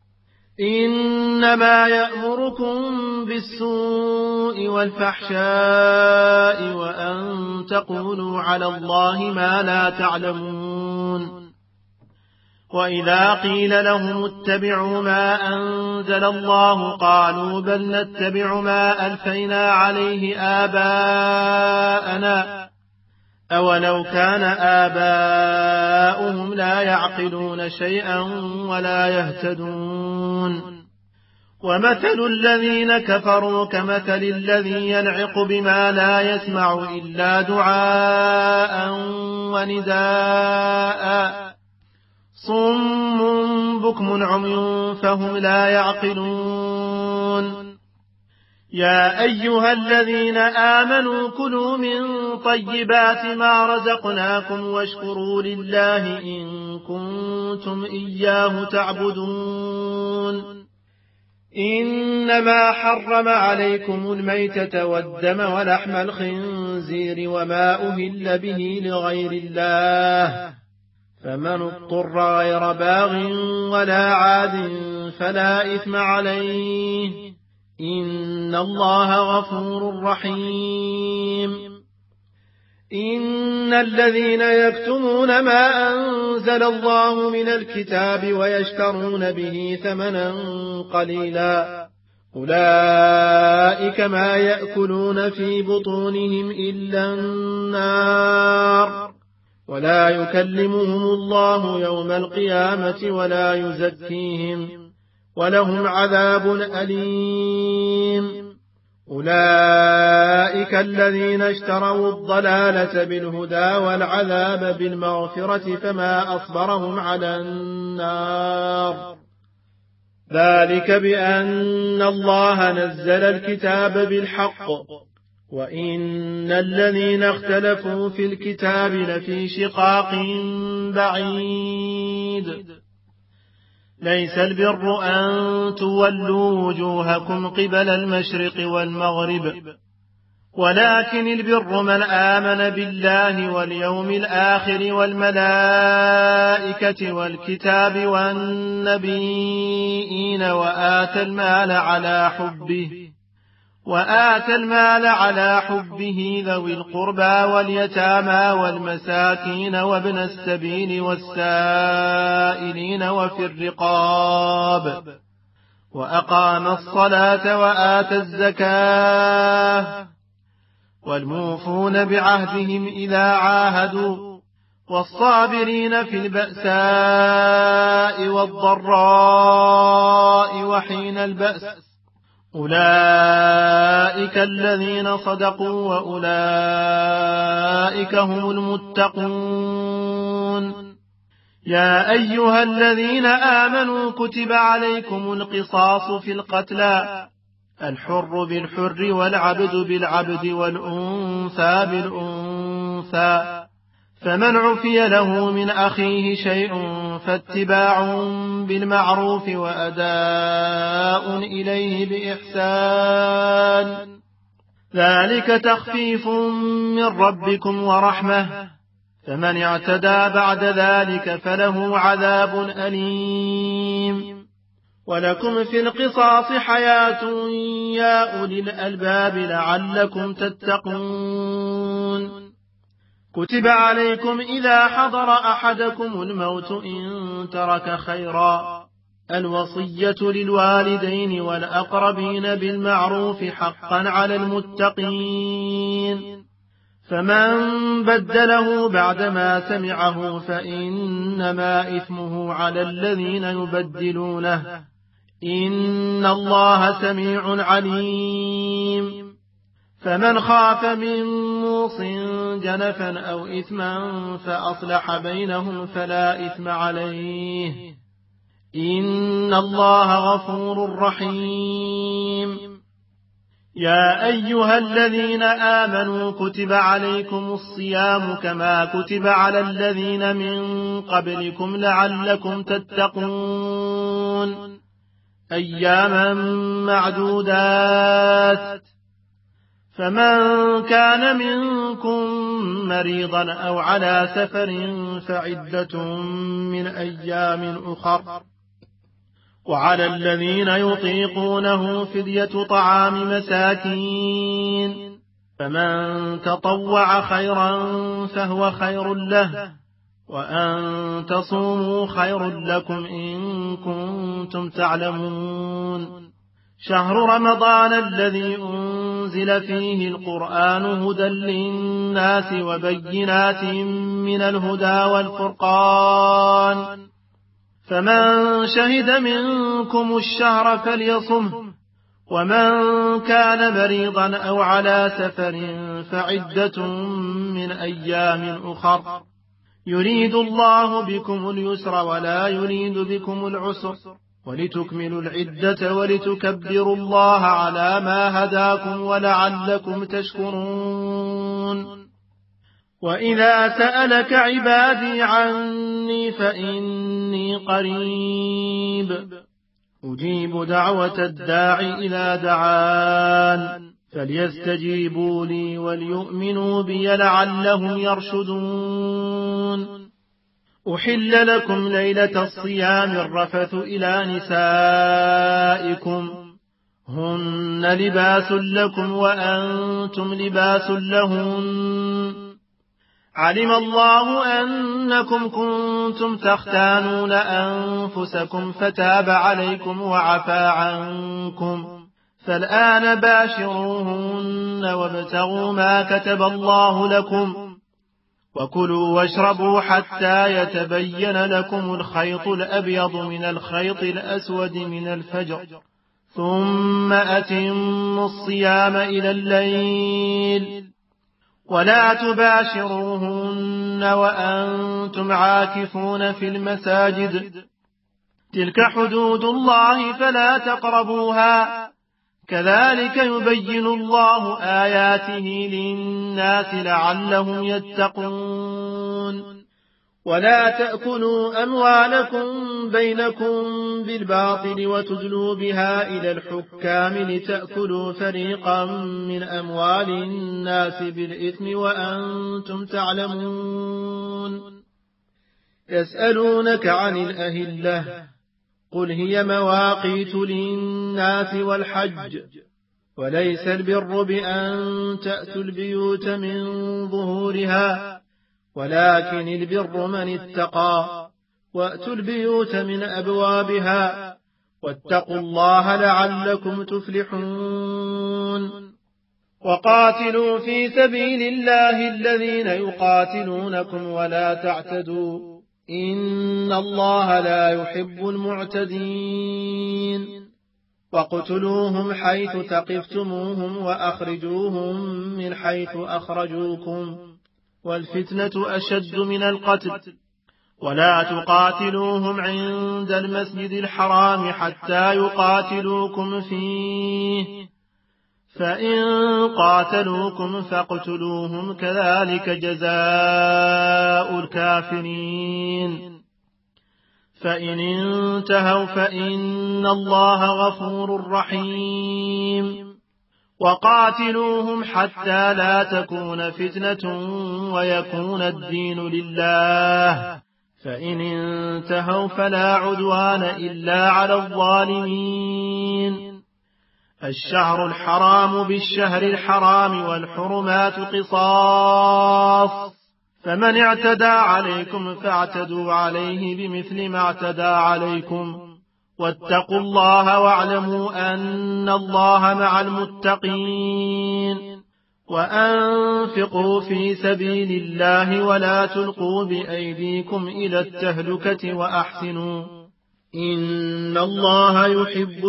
إنما يأمركم بالسوء والفحشاء وأن تقولوا على الله ما لا تعلمون. وإذا قيل لهم اتبعوا ما أنزل الله قالوا بل نتبع ما ألفينا عليه آباءنا أولو كان آباؤهم لا يعقلون شيئا ولا يهتدون. ومثل الذين كفروا كمثل الذي ينعق بما لا يسمع إلا دعاء ونداء صم بكم عمي فهم لا يعقلون يا أيها الذين آمنوا كلوا من طيبات ما رزقناكم واشكروا لله إن كنتم إياه تعبدون إنما حرم عليكم الميتة والدم ولحم الخنزير وما أهل به لغير الله فمن اضطر غير باغ ولا عاد فلا إثم عليه إن الله غفور رحيم إن الذين يكتمون ما أنزل الله من الكتاب ويشترون به ثمنا قليلا أولئك ما يأكلون في بطونهم إلا النار ولا يكلمهم الله يوم القيامة ولا يزكيهم ولهم عذاب أليم أولئك الذين اشتروا الضلالة بالهدى والعذاب بالمغفرة فما أصبرهم على النار ذلك بأن الله نزل الكتاب بالحق وإن الذين اختلفوا في الكتاب لفي شقاق بعيد ليس البر أن تولوا وجوهكم قبل المشرق والمغرب ولكن البر من آمن بالله واليوم الآخر والملائكة والكتاب والنبيين وآتى المال على حبه وآتى المال على حبه ذوي القربى واليتامى والمساكين وابن السبيل والسائلين وفي الرقاب وأقام الصلاة وآتى الزكاة والموفون بعهدهم إذا عاهدوا والصابرين في البأساء والضراء وحين البأس أولئك الذين صدقوا وأولئك هم المتقون يا أيها الذين آمنوا كتب عليكم القصاص في القتلى الحر بالحر والعبد بالعبد والأنثى بالأنثى فمن عفي له من أخيه شيء فاتباع بالمعروف وأداء إليه بإحسان ذلك تخفيف من ربكم ورحمة فمن اعتدى بعد ذلك فله عذاب أليم ولكم في القصاص حياة يا أولي الألباب لعلكم تتقون كتب عليكم إذا حضر أحدكم الموت إن ترك خيرا الوصية للوالدين والأقربين بالمعروف حقا على المتقين فمن بدله بعدما سمعه فإنما إثمه على الذين يبدلونه إن الله سميع عليم فمن خاف من موص جنفا أو إثما فأصلح بينهم فلا إثم عليه إن الله غفور رحيم يا أيها الذين آمنوا كتب عليكم الصيام كما كتب على الذين من قبلكم لعلكم تتقون أياما معدودات فمن كان منكم مريضا أو على سفر فعدة من أيام أخر وعلى الذين يطيقونه فدية طعام مساكين فمن تطوع خيرا فهو خير له وأن تصوموا خير لكم إن كنتم تعلمون شهر رمضان الذي أنزل فيه القرآن هدى للناس وبينات من الهدى والفرقان فمن شهد منكم الشهر فليصمه، ومن كان مريضا أو على سفر فعدة من أيام أخر، يريد الله بكم اليسر ولا يريد بكم العسر، ولتكملوا العدة ولتكبروا الله على ما هداكم ولعلكم تشكرون. وإذا سألك عبادي عني فإني قريب أجيب دعوة الداع إذا دعان، فليستجيبوا لي وليؤمنوا بي لعلهم يرشدون. أحل لكم ليلة الصيام الرفث إلى نسائكم، هن لباس لكم وأنتم لباس لهن، علم الله أنكم كنتم تختانون أنفسكم فتاب عليكم وعفى عنكم، فالآن باشروهن وابتغوا ما كتب الله لكم، وكلوا واشربوا حتى يتبين لكم الخيط الأبيض من الخيط الأسود من الفجر، ثم أتموا الصيام إلى الليل، ولا تباشروهن وأنتم عاكفون في المساجد، تلك حدود الله فلا تقربوها، كذلك يبين الله آياته للناس لعلهم يتقون. ولا تأكلوا أموالكم بينكم بالباطل وتدلوا بها إلى الحكام لتأكلوا فريقا من أموال الناس بالإثم وأنتم تعلمون. يسألونك عن الأهلة، قل هي مواقيت للناس والحج، وليس البر بأن تأتوا البيوت من ظهورها، ولكن البر من اتقى، وأتوا البيوت من أبوابها، واتقوا الله لعلكم تفلحون. وقاتلوا في سبيل الله الذين يقاتلونكم ولا تعتدوا، إن الله لا يحب المعتدين. وقتلوهم حيث ثقفتموهم وأخرجوهم من حيث أخرجوكم، والفتنة أشد من القتل. ولا تقاتلوهم عند المسجد الحرام حتى يقاتلوكم فيه، فإن قاتلوكم فاقتلوهم، كذلك جزاء الكافرين. فإن انتهوا فإن الله غفور رحيم. وقاتلوهم حتى لا تكون فتنة ويكون الدين لله، فإن انتهوا فلا عدوان إلا على الظالمين. الشهر الحرام بالشهر الحرام والحرمات قصاص، فمن اعتدى عليكم فاعتدوا عليه بمثل ما اعتدى عليكم، واتقوا الله واعلموا أن الله مع المتقين. وأنفقوا في سبيل الله ولا تلقوا بأيديكم إلى التهلكة وأحسنوا، إن الله يحب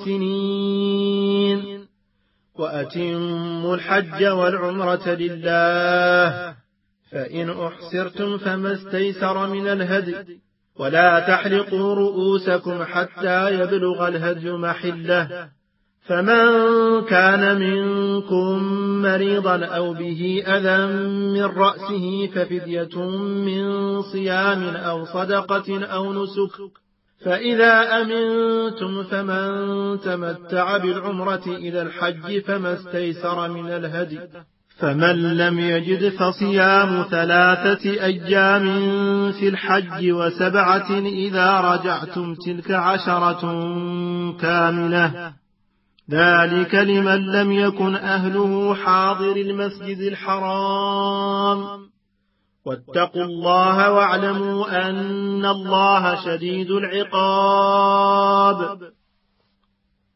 المحسنين. وأتموا الحج والعمرة لله، فإن أحسرتم فما استيسر من الهدي، ولا تحلقوا رؤوسكم حتى يبلغ الهدي محله، فمن كان منكم مريضا أو به أذى من رأسه ففدية من صيام أو صدقة أو نسك، فإذا أمنتم فمن تمتع بالعمرة إلى الحج فما استيسر من الهدي، فمن لم يجد فصيام ثلاثة أيام في الحج وسبعة إذا رجعتم، تلك عشرة كاملة، ذلك لمن لم يكن أهله حاضر المسجد الحرام. واتقوا الله واعلموا أن الله شديد العقاب.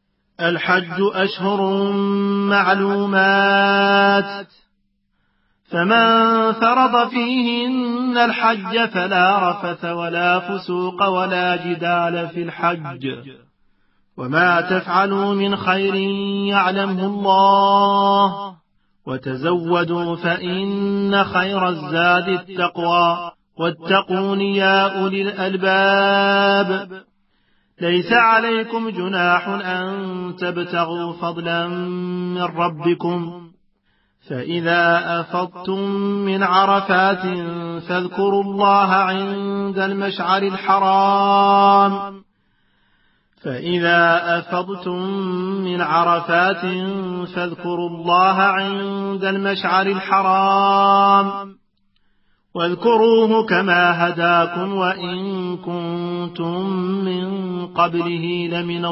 الحج أشهر معلومات، فمن فرض فيهن الحج فلا رفث ولا فسوق ولا جدال في الحج وما تفعلوا من خير يعلمه الله وتزودوا فإن خير الزاد التقوى واتقون يا أولي الألباب ليس عليكم جناح أن تبتغوا فضلا من ربكم فإذا أفضتم من عرفات فاذكروا الله عند المشعر الحرام فإذا أفضتم من عرفات فاذكروا الله عند المشعر الحرام واذكروه كما هداكم وإن كنتم من قبله لمن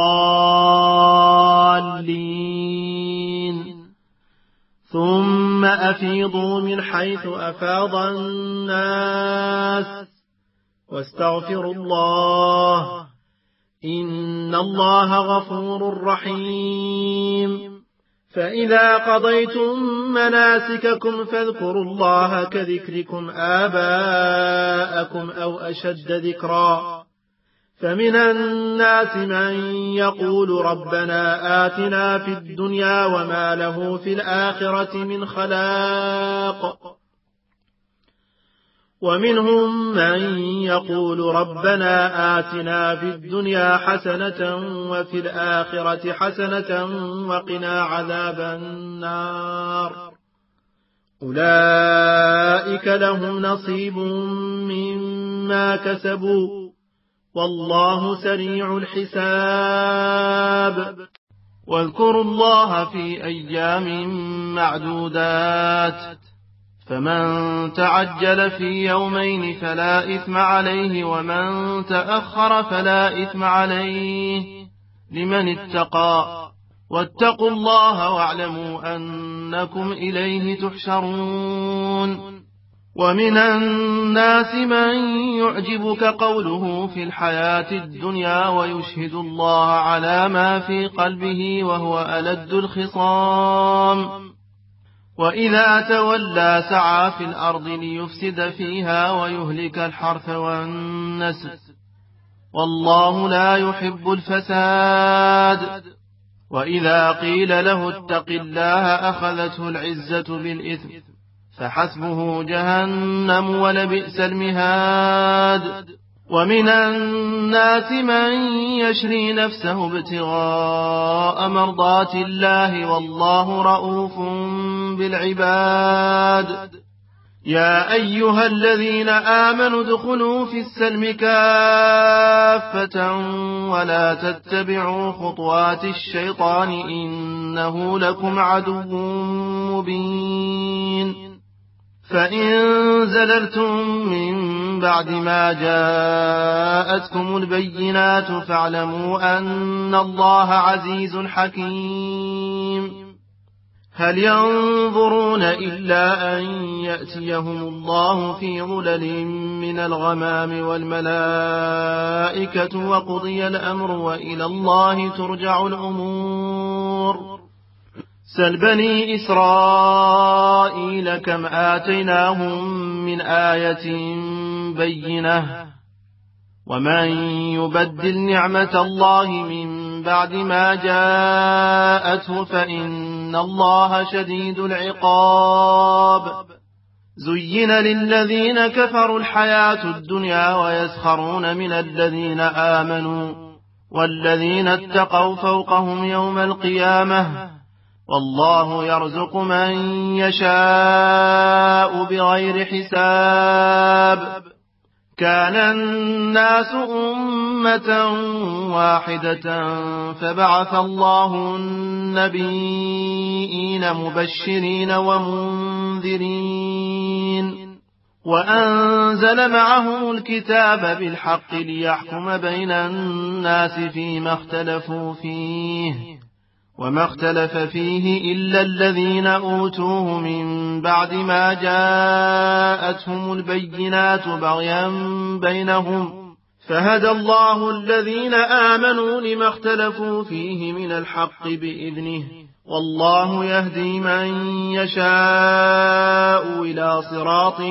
الضالين ثم أفيضوا من حيث أفاض الناس واستغفروا الله إن الله غفور رحيم فإذا قضيتم مناسككم فاذكروا الله كذكركم آباءكم أو أشد ذكرا فمن الناس من يقول ربنا آتنا في الدنيا وما له في الآخرة من خلاق ومنهم من يقول ربنا آتنا في الدنيا حسنة وفي الآخرة حسنة وقنا عذاب النار أولئك لهم نصيب مما كسبوا والله سريع الحساب واذكروا الله في أيام معدودات فمن تعجل في يومين فلا إثم عليه ومن تأخر فلا إثم عليه لمن اتقى واتقوا الله واعلموا أنكم إليه تحشرون ومن الناس من يعجبك قوله في الحياة الدنيا ويشهد الله على ما في قلبه وهو ألد الخصام وإذا تولى سعى في الأرض ليفسد فيها ويهلك الحرث والنسل والله لا يحب الفساد وإذا قيل له اتق الله أخذته العزة بالإثم فحسبه جهنم ولبئس المهاد ومن الناس من يشري نفسه ابتغاء مرضات الله والله رؤوف بالعباد يا أيها الذين آمنوا ادخلوا في السلم كافة ولا تتبعوا خطوات الشيطان إنه لكم عدو مبين فإن زللتم من بعد ما جاءتكم البينات فاعلموا أن الله عزيز حكيم هل ينظرون إلا أن يأتيهم الله في ظلل من الغمام والملائكة وقضي الأمر وإلى الله ترجع الأمور سل بني إسرائيل كم آتيناهم من آية بينة ومن يبدل نعمة الله من بعد ما جاءته فإن الله شديد العقاب زين للذين كفروا الحياة الدنيا ويسخرون من الذين آمنوا والذين اتقوا فوقهم يوم القيامة والله يرزق من يشاء بغير حساب كان الناس أمة واحدة فبعث الله النبيين مبشرين ومنذرين وأنزل معهم الكتاب بالحق ليحكم بين الناس فيما اختلفوا فيه وما اختلف فيه إلا الذين أوتوه من بعد ما جاءتهم البينات بغيا بينهم فهدى الله الذين آمنوا لما اختلفوا فيه من الحق بإذنه والله يهدي من يشاء إلى صراط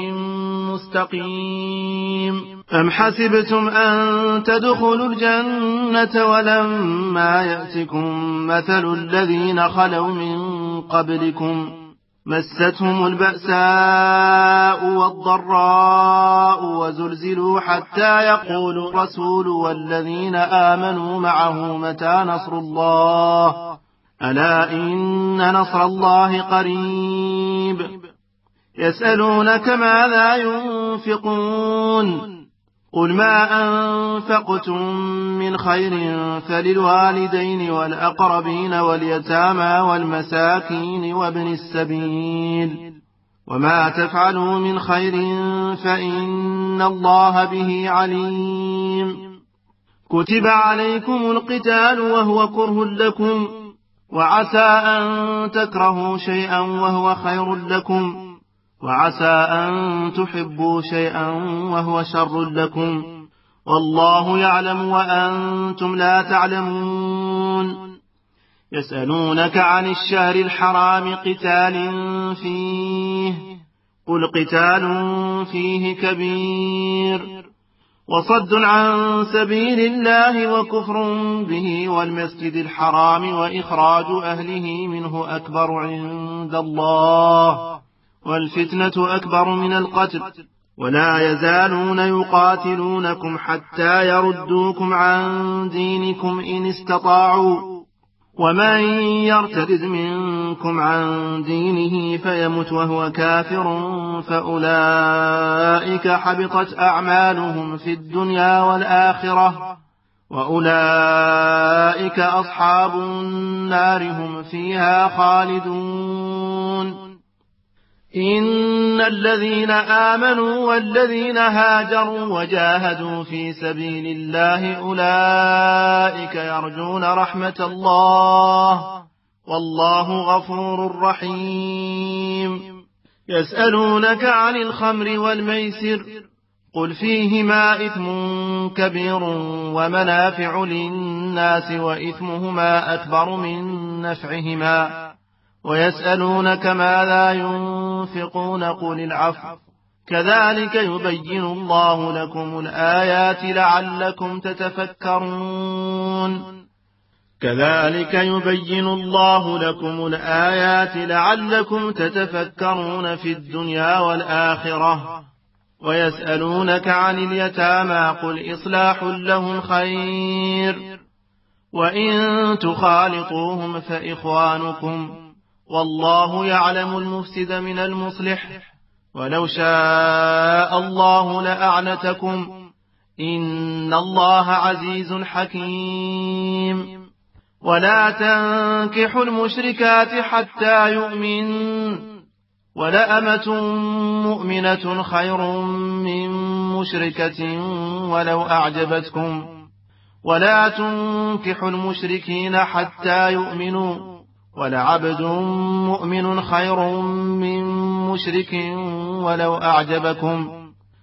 مستقيم. أم حسبتم أن تدخلوا الجنة ولما يأتكم مثل الذين خلوا من قبلكم مستهم البأساء والضراء وزلزلوا حتى يقول الرسول والذين آمنوا معه متى نصر الله ألا إن نصر الله قريب. يسألونك ماذا ينفقون قل ما أنفقتم من خير فللوالدين والأقربين واليتامى والمساكين وابن السبيل وما تفعلوا من خير فإن الله به عليم. كتب عليكم القتال وهو كره لكم وعسى أن تكرهوا شيئا وهو خير لكم وعسى أن تحبوا شيئا وهو شر لكم والله يعلم وأنتم لا تعلمون. يسألونك عن الشهر الحرام قتال فيه قل قتال فيه كبير وصد عن سبيل الله وكفر به والمسجد الحرام وإخراج أهله منه أكبر عند الله والفتنة أكبر من القتل ولا يزالون يقاتلونكم حتى يردوكم عن دينكم إن استطاعوا ومن يرتد منكم عن دينه فيمت وهو كافر فأولئك حبطت أعمالهم في الدنيا والآخرة وأولئك أصحاب النار هم فيها خالدون. إن الذين آمنوا والذين هاجروا وجاهدوا في سبيل الله أولئك يرجون رحمة الله والله غفور رحيم. يسألونك عن الخمر والميسر قل فيهما إثم كبير ومنافع للناس وإثمهما أكبر من نفعهما ويسألونك ماذا ينفقون قل العفو كذلك يبين الله لكم الآيات لعلكم تتفكرون. كذلك يبين الله لكم الآيات لعلكم تتفكرون في الدنيا والآخرة. ويسألونك عن اليتامى قل إصلاح لهم خير وإن تخالطوهم فإخوانكم والله يعلم المفسد من المصلح ولو شاء الله لأعنتكم إن الله عزيز حكيم. ولا تنكحوا المشركات حتى يؤمن ولأمة مؤمنة خير من مشركة ولو أعجبتكم ولا تنكحوا المشركين حتى يؤمنوا ولعبد مؤمن خير من مشرك ولو أعجبكم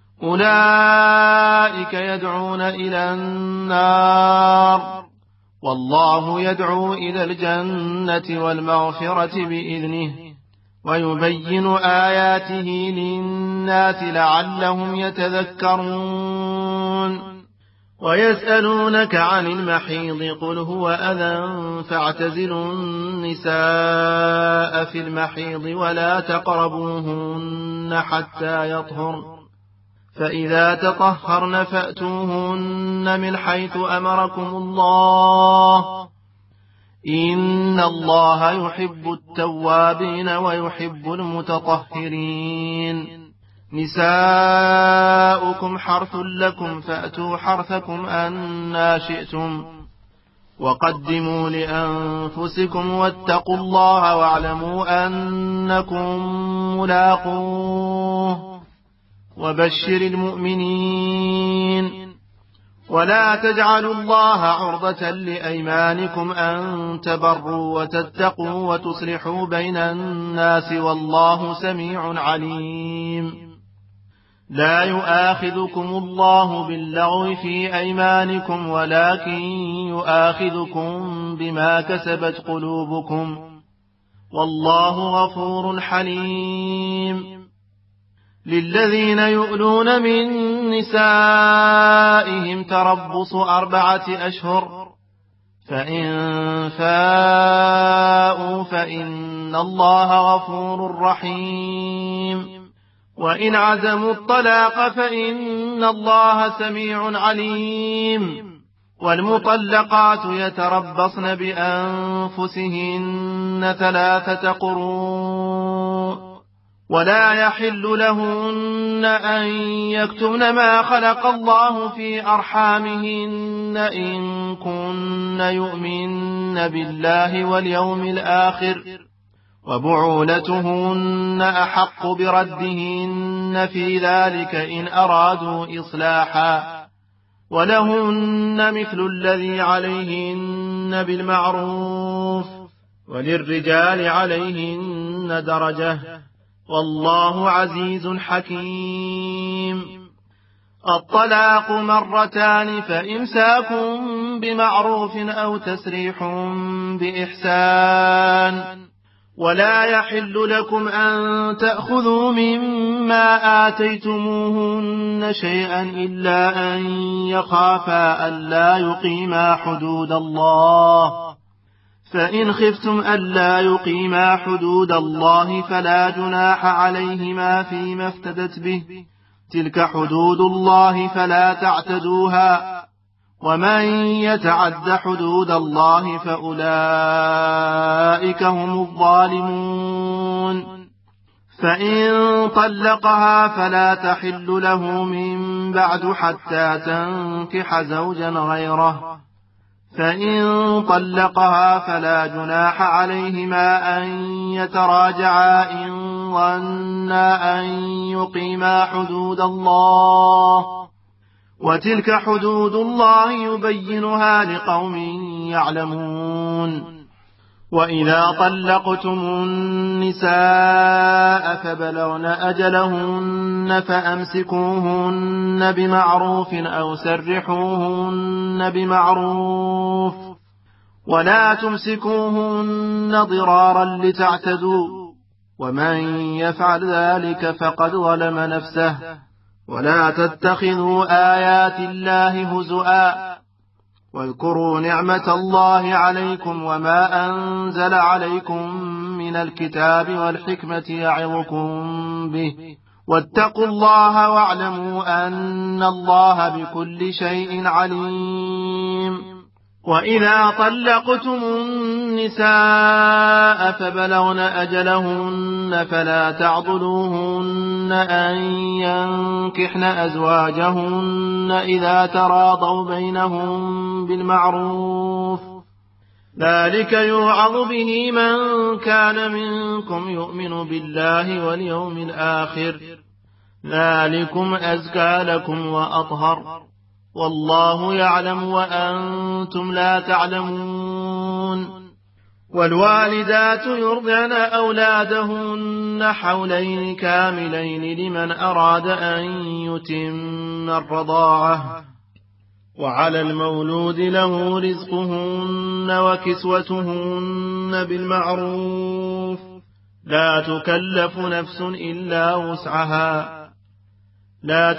أولئك يدعون إلى النار والله يدعو إلى الجنة والمغفرة بإذنه ويبين آياته للناس لعلهم يتذكرون. ويسألونك عن المحيض قل هو أذى فاعتزلوا النساء في المحيض ولا تقربوهن حتى يطهرن فإذا تطهرن فأتوهن من حيث أمركم الله إن الله يحب التوابين ويحب المتطهرين. نساؤكم حرث لكم فأتوا حرثكم أنى شئتم وقدموا لأنفسكم واتقوا الله واعلموا أنكم ملاقوه وبشر المؤمنين. ولا تجعلوا الله عرضة لأيمانكم أن تبروا وتتقوا وتصلحوا بين الناس والله سميع عليم. لا يؤاخذكم الله باللغو في أيمانكم ولكن يؤاخذكم بما كسبت قلوبكم والله غفور حليم. للذين يؤلون من نسائهم تربص أربعة أشهر، فإن فاءوا فإن الله غفور رحيم. وإن عزموا الطلاق فإن الله سميع عليم. والمطلقات يتربصن بأنفسهن ثلاثة قروء، ولا يحل لهن أن يكتمن ما خلق الله في أرحامهن إن كن يؤمن بالله واليوم الآخر، وبعولتهن أحق بردهن في ذلك إن أرادوا إصلاحا، ولهن مثل الذي عليهن بالمعروف، وللرجال عليهن درجة، والله عزيز حكيم. الطلاق مرتان، فإمساك بمعروف أو تسريح بإحسان. ولا يحل لكم أن تأخذوا مما آتيتموهن شيئا إلا أن يخافا ألا يقيما حدود الله، فإن خفتم ألا يقيما حدود الله فلا جناح عليهما فيما افتدت به، تلك حدود الله فلا تعتدوها، ومن يتعد حدود الله فأولئك هم الظالمون. فإن طلقها فلا تحل له من بعد حتى تنكح زوجا غيره، فإن طلقها فلا جناح عليهما أن يتراجعا إن ظنا أن يقيما حدود الله، وتلك حدود الله يبينها لقوم يعلمون. وإذا طلقتم النساء فبلغن أجلهن فأمسكوهن بمعروف أو سرحوهن بمعروف، ولا تمسكوهن ضرارا لتعتدوا، ومن يفعل ذلك فقد ظلم نفسه. ولا تتخذوا آيات الله هزؤا، واذكروا نعمة الله عليكم وما أنزل عليكم من الكتاب والحكمة يعظكم به، واتقوا الله واعلموا أن الله بكل شيء عليم. وإذا طلقتم النساء فبلغن أجلهن فلا تعضلوهن أن ينكحن أزواجهن إذا تراضوا بينهم بالمعروف، ذلك يوعظ به من كان منكم يؤمن بالله واليوم الآخر، ذلكم أزكى لكم وأطهر، والله يعلم وأنتم لا تعلمون. والوالدات يرضعن أولادهن حولين كاملين لمن أراد أن يتم الرضاعة، وعلى المولود له رزقهن وكسوتهن بالمعروف، لا تكلف نفس إلا وسعها، لا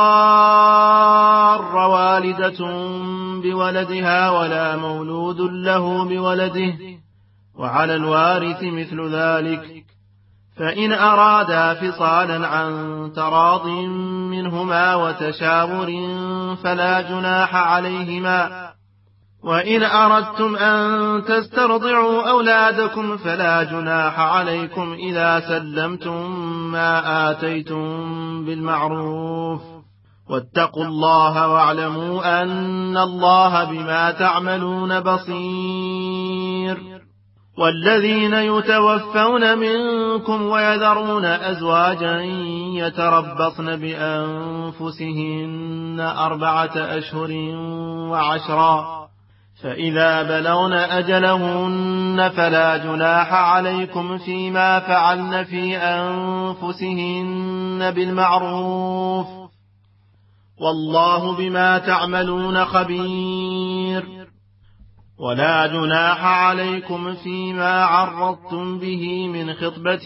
تضار والدة بولدها ولا مولود له بولده، وعلى الوارث مثل ذلك، فإن أرادا فصالا عن تراض منهما وتشاور فلا جناح عليهما. وإن أردتم أن تسترضعوا أولادكم فلا جناح عليكم إذا سلمتم ما آتيتم بالمعروف، واتقوا الله واعلموا أن الله بما تعملون بصير. والذين يتوفون منكم ويذرون أزواجا يتربصن بأنفسهن أربعة أشهر وعشرا، فإذا بلغن أجلهن فلا جناح عليكم فيما فعلن في أنفسهن بالمعروف، والله بما تعملون خبير. ولا جناح عليكم فيما عرضتم به من خطبة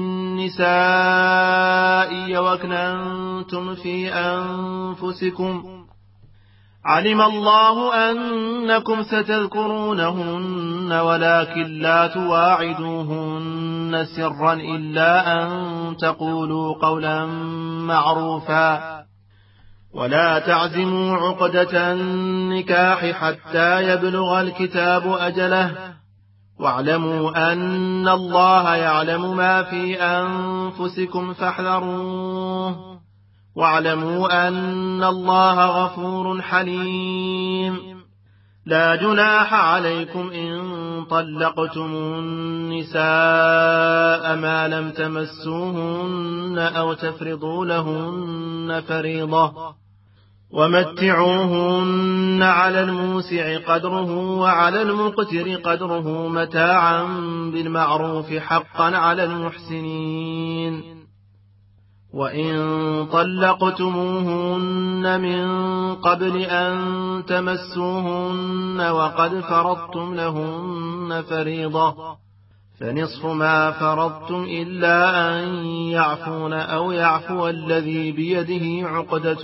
النساء وأكننتم في أنفسكم علم الله أنكم ستذكرونهن ولكن لا تواعدوهن سرا إلا أن تقولوا قولا معروفا ولا تعزموا عقدة النكاح حتى يبلغ الكتاب أجله واعلموا أن الله يعلم ما في أنفسكم فاحذروه واعلموا أن الله غفور حليم لا جناح عليكم إن طلقتم النساء ما لم تمسوهن أو تفرضوا لهن فريضة ومتعوهن على الموسع قدره وعلى المقتر قدره متاعا بالمعروف حقا على المحسنين وإن طلقتموهن من قبل أن تمسوهن وقد فرضتم لهن فريضة فنصف ما فرضتم إلا أن يعفون أو يعفو الذي بيده عقدة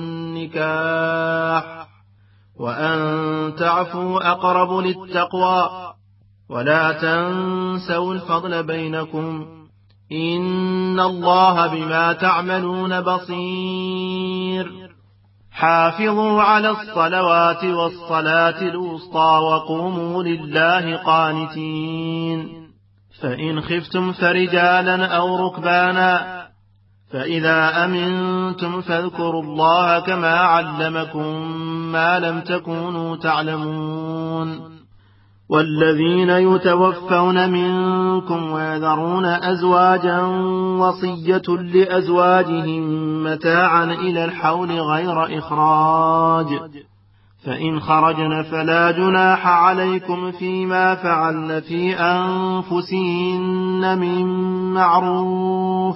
النكاح وأن تعفوا أقرب للتقوى ولا تنسوا الفضل بينكم إن الله بما تعملون بصير حافظوا على الصلوات والصلاة الوسطى وقوموا لله قانتين فإن خفتم فرجالا أو ركبانا فإذا أمنتم فاذكروا الله كما علمكم ما لم تكونوا تعلمون والذين يتوفون منكم ويذرون أزواجا وصية لأزواجهم متاعا إلى الحول غير إخراج فإن خرجن فلا جناح عليكم فيما فعلن في أنفسهن من معروف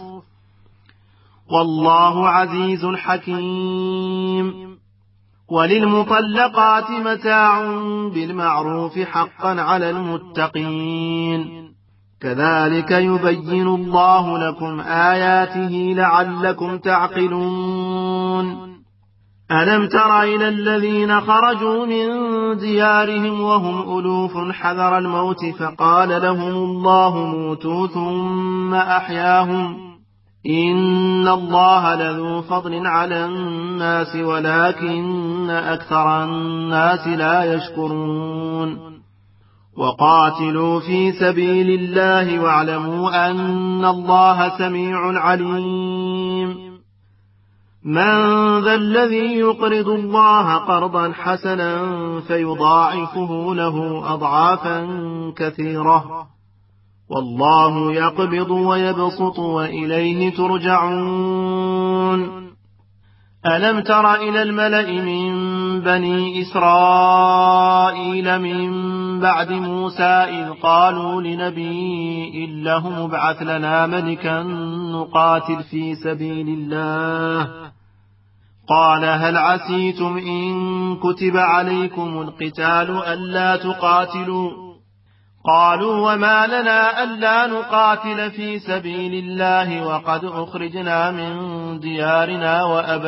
والله عزيز حكيم وللمطلقات متاع بالمعروف حقا على المتقين كذلك يبين الله لكم آياته لعلكم تعقلون ألم تر إلى الذين خرجوا من ديارهم وهم ألوف حذر الموت فقال لهم الله موتوا ثم أحياهم إن الله لذو فضل على الناس ولكن أكثر الناس لا يشكرون وقاتلوا في سبيل الله واعلموا أن الله سميع عليم من ذا الذي يقرض الله قرضا حسنا فيضاعفه له أضعافا كثيرة والله يقبض ويبسط وإليه ترجعون ألم تر إلى الملأ من بني إسرائيل من بعد موسى إذ قالوا لنبي له ابعث لنا ملكا نقاتل في سبيل الله قال هل عسيتم إن كتب عليكم القتال ألا تقاتلوا قالوا وما لنا ألا نقاتل في سبيل الله وقد أخرجنا من ديارنا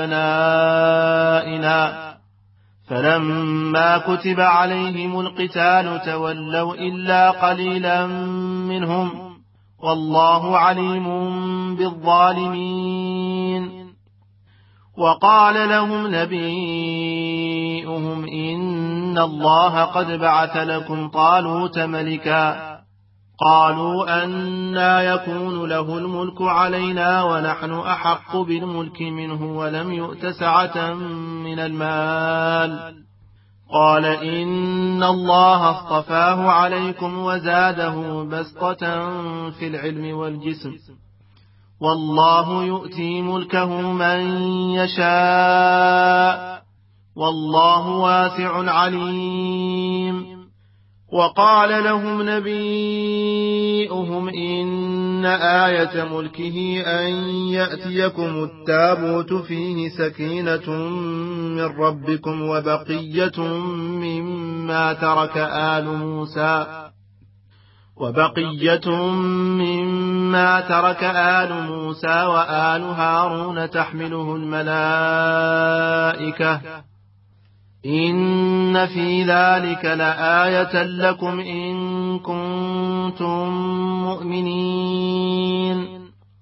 وأبنائنا فلما كتب عليهم القتال تولوا إلا قليلا منهم والله عليم بالظالمين وقال لهم نبيئهم إن الله قد بعث لكم طالوت ملكا قالوا أنى يكون له الملك علينا ونحن أحق بالملك منه ولم يؤت سعة من المال قال إن الله اصطفاه عليكم وزاده بسطة في العلم والجسم والله يؤتي ملكه من يشاء والله واسع عليم وقال لهم نبيئهم إن آية ملكه أن يأتيكم التابوت فيه سكينة من ربكم وبقية مما مما ترك آل موسى وبقية مما ترك آل موسى وآل هارون تحمله الملائكة إن في ذلك لآية لكم إن كنتم مؤمنين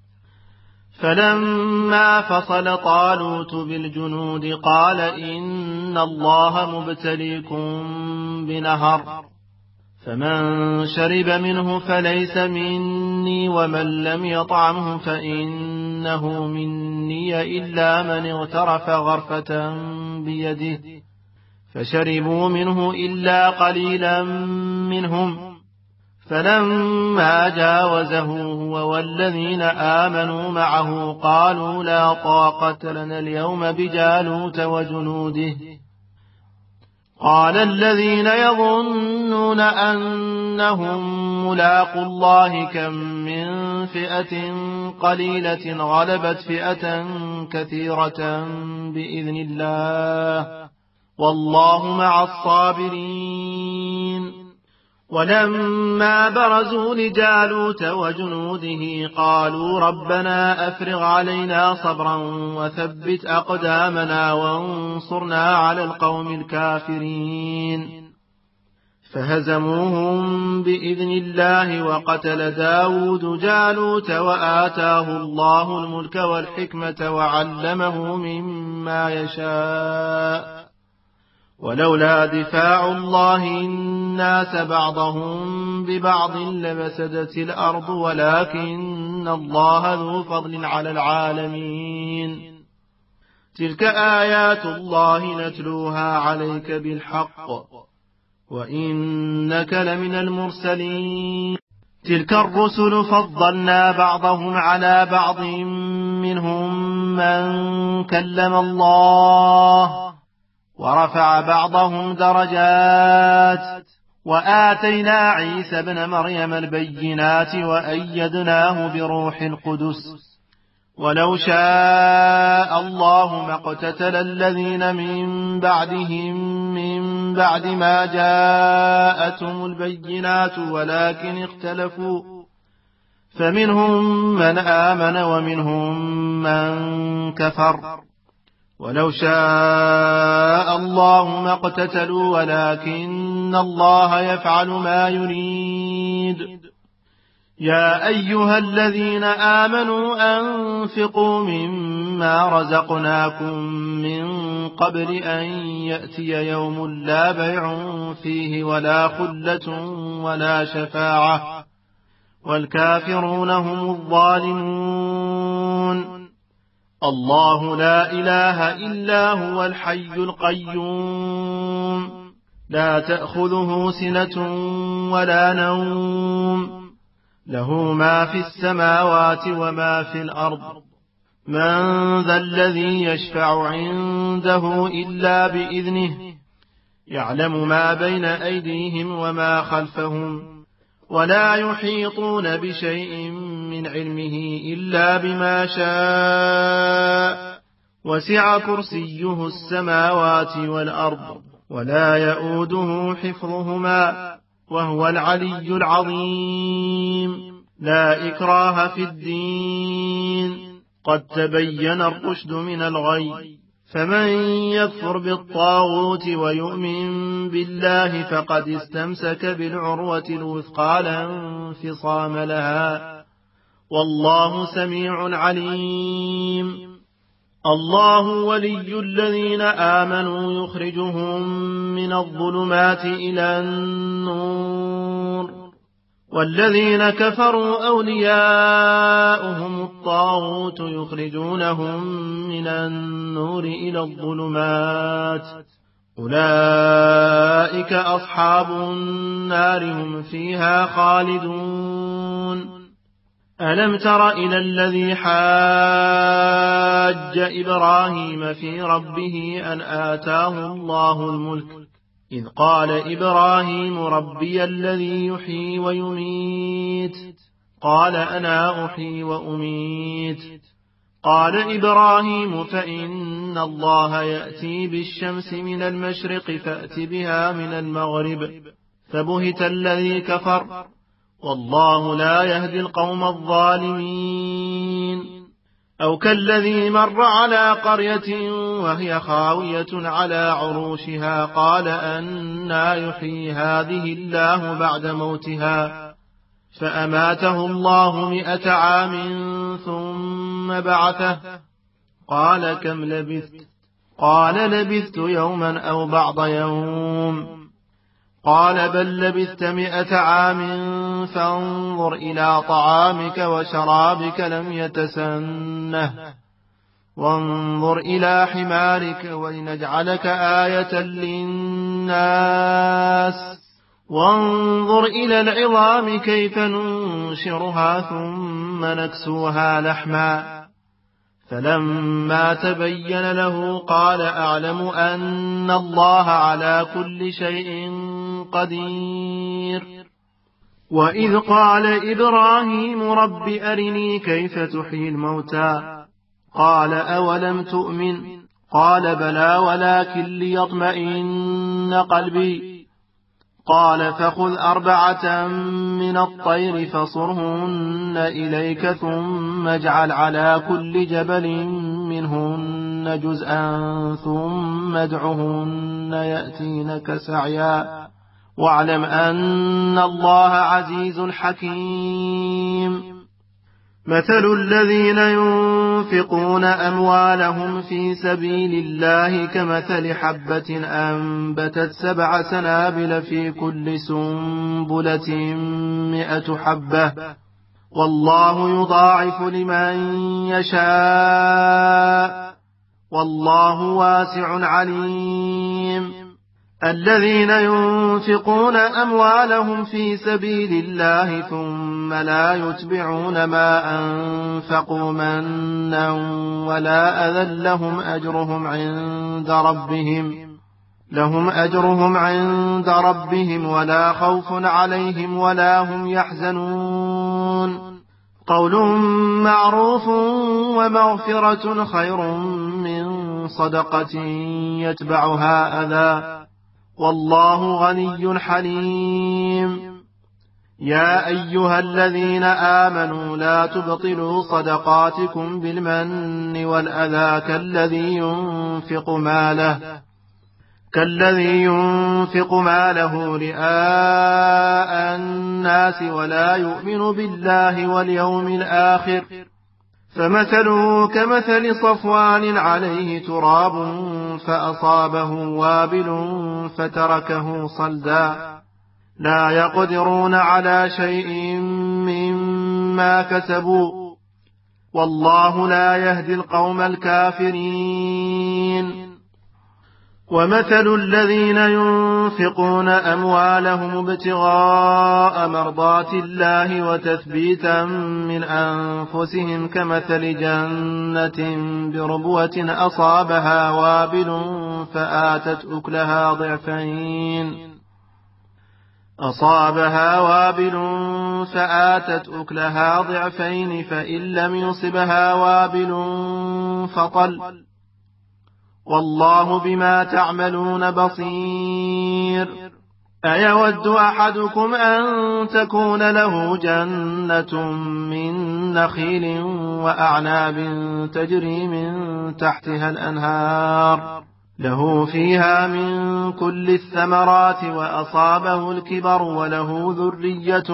فلما فصل طالوت بالجنود قال إن الله مبتليكم بنهر فمن شرب منه فليس مني ومن لم يطعمه فإنه مني إلا من اغترف غرفة بيده فشربوا منه إلا قليلا منهم فلما جاوزه هو والذين آمنوا معه قالوا لا طاقة لنا اليوم بجالوت وجنوده قال الذين يظنون أنهم ملاقوا الله كم من فئة قليلة غلبت فئة كثيرة بإذن الله والله مع الصابرين ولما برزوا لجالوت وجنوده قالوا ربنا أفرغ علينا صبرا وثبت أقدامنا وانصرنا على القوم الكافرين فهزموهم بإذن الله وقتل داود جالوت وآتاه الله الملك والحكمة وعلمه مما يشاء ولولا دفاع الله الناس بعضهم ببعض لفسدت الأرض ولكن الله ذو فضل على العالمين تلك آيات الله نتلوها عليك بالحق وإنك لمن المرسلين تلك الرسل فضلنا بعضهم على بعض منهم من كلم الله ورفع بعضهم درجات وآتينا عيسى ابن مريم البينات وأيدناه بروح القدس ولو شاء الله ما اقتتل الذين من بعدهم من بعد ما جاءتهم البينات ولكن اختلفوا فمنهم من آمن ومنهم من كفر ولو شاء الله ما اقتتلوا ولكن الله يفعل ما يريد يا أيها الذين آمنوا أنفقوا مما رزقناكم من قبل أن يأتي يوم لا بيع فيه ولا خلة ولا شفاعة والكافرون هم الظالمون الله لا إله إلا هو الحي القيوم لا تأخذه سنة ولا نوم له ما في السماوات وما في الأرض من ذا الذي يشفع عنده إلا بإذنه يعلم ما بين أيديهم وما خلفهم ولا يحيطون بشيء من علمه إلا بما شاء وسع كرسيه السماوات والأرض ولا يؤوده حفظهما وهو العلي العظيم لا إكراه في الدين قد تبين الرشد من الغي فمن يكفر بالطاغوت ويؤمن بالله فقد استمسك بالعروة الوثقى لا انفصام لها والله سميع عليم الله ولي الذين آمنوا يخرجهم من الظلمات إلى النور والذين كفروا أولياؤهم الطاغوت يخرجونهم من النور إلى الظلمات أولئك أصحاب النار هم فيها خالدون ألم تر إلى الذي حاج إبراهيم في ربه أن آتاه الله الملك إذ قال إبراهيم ربي الذي يحيي ويميت قال أنا أحيي وأميت قال إبراهيم فإن الله يأتي بالشمس من المشرق فأت بها من المغرب فبهت الذي كفر والله لا يهدي القوم الظالمين. أو كالذي مر على قرية وهي خاوية على عروشها قال أنى يحيي هذه الله بعد موتها فأماته الله مئة عام ثم بعثه قال كم لبثت قال لبثت يوما أو بعض يوم قال بل لبثت مئة عام فانظر إلى طعامك وشرابك لم يتسنه وانظر إلى حمارك ولنجعلك آية للناس وانظر إلى العظام كيف ننشرها ثم نكسوها لحما فلما تبين له قال أعلم أن الله على كل شيء قدير. وإذ قال إبراهيم رب أرني كيف تحيي الموتى قال أولم تؤمن قال بلى ولكن ليطمئن قلبي قال فخذ أربعة من الطير فصرهن إليك ثم اجعل على كل جبل منهن جزءا ثم ادعهن يأتينك سعيا واعلم أن الله عزيز حكيم. مثل الذين ينفقون أموالهم في سبيل الله كمثل حبة أنبتت سبع سنابل في كل سنبلة مئة حبة والله يضاعف لمن يشاء والله واسع عليم. الذين ينفقون أموالهم في سبيل الله ثم لا يتبعون ما أنفقوا منا ولا أذى لهم أجرهم عند ربهم لهم أجرهم عند ربهم ولا خوف عليهم ولا هم يحزنون. قول معروف ومغفرة خير من صدقة يتبعها أذى والله غني حليم. يا أيها الذين آمنوا لا تبطلوا صدقاتكم بالمن والأذى كالذي ينفق ماله كالذي ينفق ماله رئاء الناس ولا يؤمن بالله واليوم الآخر فمثله كمثل صفوان عليه تراب فأصابه وابل فتركه صلدا لا يقدرون على شيء مما كسبوا والله لا يهدي القوم الكافرين. ومثل الذين ينفقون أموالهم ابتغاء مرضات الله وتثبيتا من أنفسهم كمثل جنة بربوة أصابها وابل فآتت أكلها ضعفين أصابها وابل فآتت أكلها ضعفين فإن لم يصبها وابل فطل والله بما تعملون بصير. أيود أحدكم أن تكون له جنة من نخيل وأعناب تجري من تحتها الأنهار له فيها من كل الثمرات وأصابه الكبر وله ذرية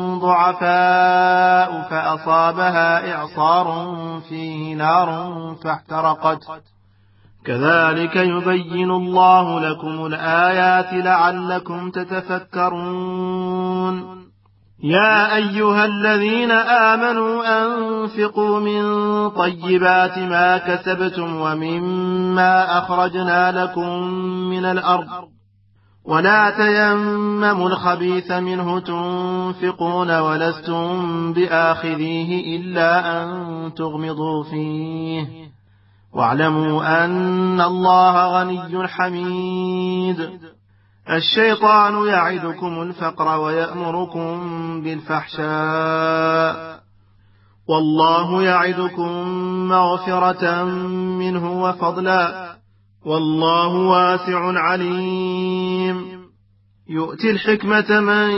ضعفاء فأصابها إعصار فيه نار فاحترقت كذلك يبين الله لكم الآيات لعلكم تتفكرون. يا أيها الذين آمنوا أنفقوا من طيبات ما كسبتم ومما أخرجنا لكم من الأرض ولا تيمموا الخبيث منه تنفقون ولستم بآخذيه إلا أن تغمضوا فيه واعلموا أن الله غني حميد. الشيطان يعدكم الفقر ويأمركم بالفحشاء والله يعدكم مغفرة منه وفضلا والله واسع عليم يؤتي الحكمة من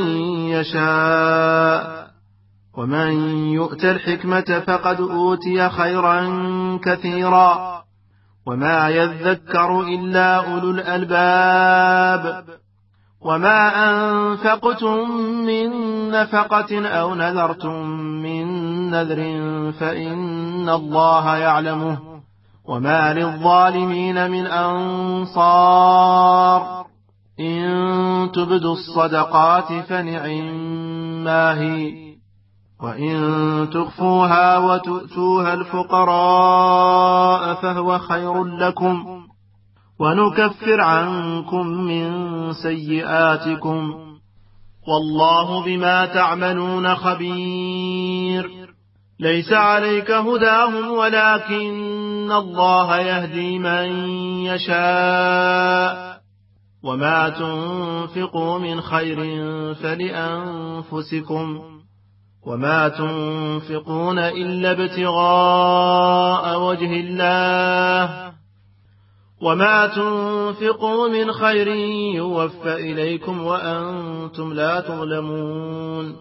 يشاء ومن يؤت الحكمة فقد أوتي خيرا كثيرا وما يذكر إلا أولو الألباب وما أنفقتم من نفقة أو نذرتم من نذر فإن الله يعلمه وما للظالمين من أنصار إن تبدوا الصدقات فنعما هي وإن تخفوها وتؤتوها الفقراء فهو خير لكم ونكفر عنكم من سيئاتكم والله بما تعملون خبير ليس عليك هداهم ولكن الله يهدي من يشاء وما تنفقوا من خير فلأنفسكم وما تنفقون إلا ابتغاء وجه الله وما تنفقوا من خير يوفى إليكم وأنتم لا تظلمون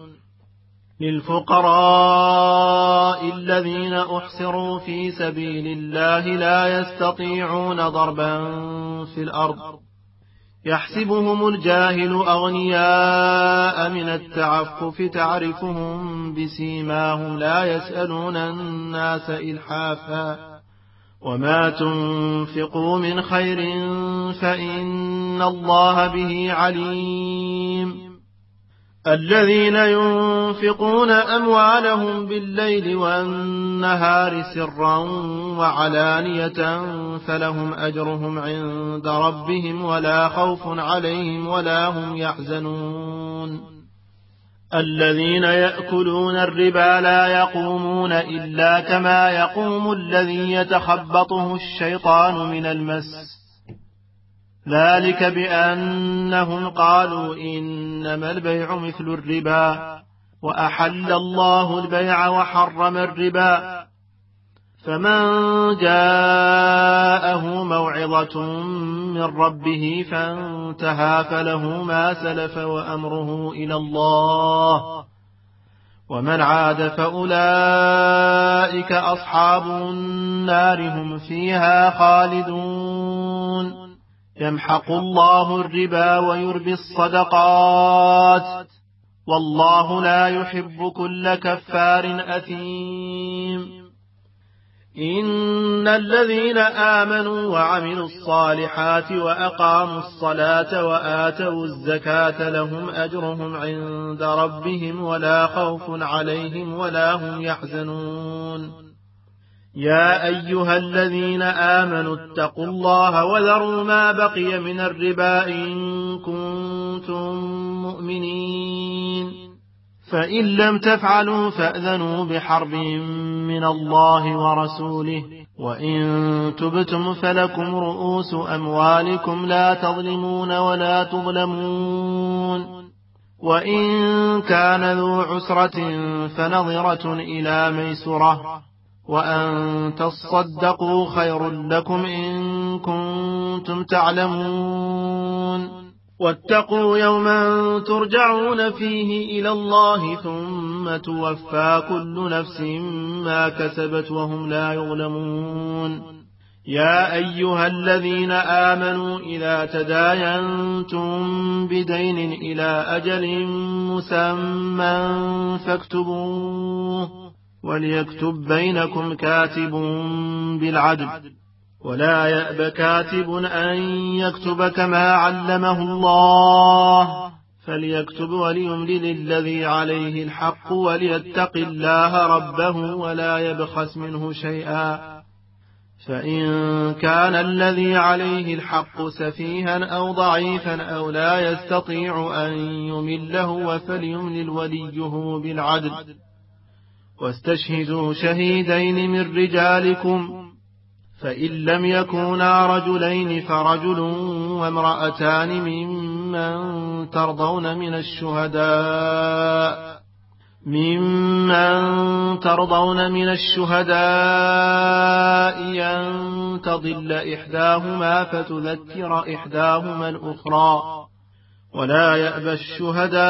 للفقراء الذين أحصروا في سبيل الله لا يستطيعون ضربا في الأرض يحسبهم الجاهل أغنياء من التعفف تعرفهم بسيماهم لا يسألون الناس إلحافا وما تنفقوا من خير فإن الله به عليم الذين ينفقون أموالهم بالليل والنهار سرا وعلانية فلهم أجرهم عند ربهم ولا خوف عليهم ولا هم يحزنون الذين يأكلون الربا لا يقومون إلا كما يقوم الذي يتخبطه الشيطان من المس ذلك بأنهم قالوا إنما البيع مثل الربا وأحل الله البيع وحرم الربا فمن جاءه موعظة من ربه فانتهى فله ما سلف وأمره إلى الله ومن عاد فأولئك أصحاب النار هم فيها خالدون يمحق الله الربا ويربي الصدقات والله لا يحب كل كفار أثيم إن الذين آمنوا وعملوا الصالحات وأقاموا الصلاة وآتوا الزكاة لهم أجرهم عند ربهم ولا خوف عليهم ولا هم يحزنون يا أيها الذين آمنوا اتقوا الله وذروا ما بقي من الربا إن كنتم مؤمنين فإن لم تفعلوا فأذنوا بحرب من الله ورسوله وإن تبتم فلكم رؤوس أموالكم لا تظلمون ولا تظلمون وإن كان ذو عسرة فنظرة إلى ميسرة وأن تصدقوا خير لكم إن كنتم تعلمون واتقوا يوما ترجعون فيه إلى الله ثم توفى كل نفس ما كسبت وهم لا يظلمون يا أيها الذين آمنوا إذا تداينتم بدين إلى أجل مسمى فاكتبوه وليكتب بينكم كاتب بالعدل ولا يأب كاتب أن يكتب كما علمه الله فليكتب وليملل الذي عليه الحق وليتق الله ربه ولا يبخس منه شيئا فإن كان الذي عليه الحق سفيها أو ضعيفا أو لا يستطيع أن يمله فليملل وليه بالعدل واستشهدوا شهيدين من رجالكم فإن لم يكونا رجلين فرجل وامرأتان ممن ترضون من الشهداء ممن ترضون من الشهداء أن تضل إحداهما فتذكر إحداهما الأخرى ولا يأبى الشهداء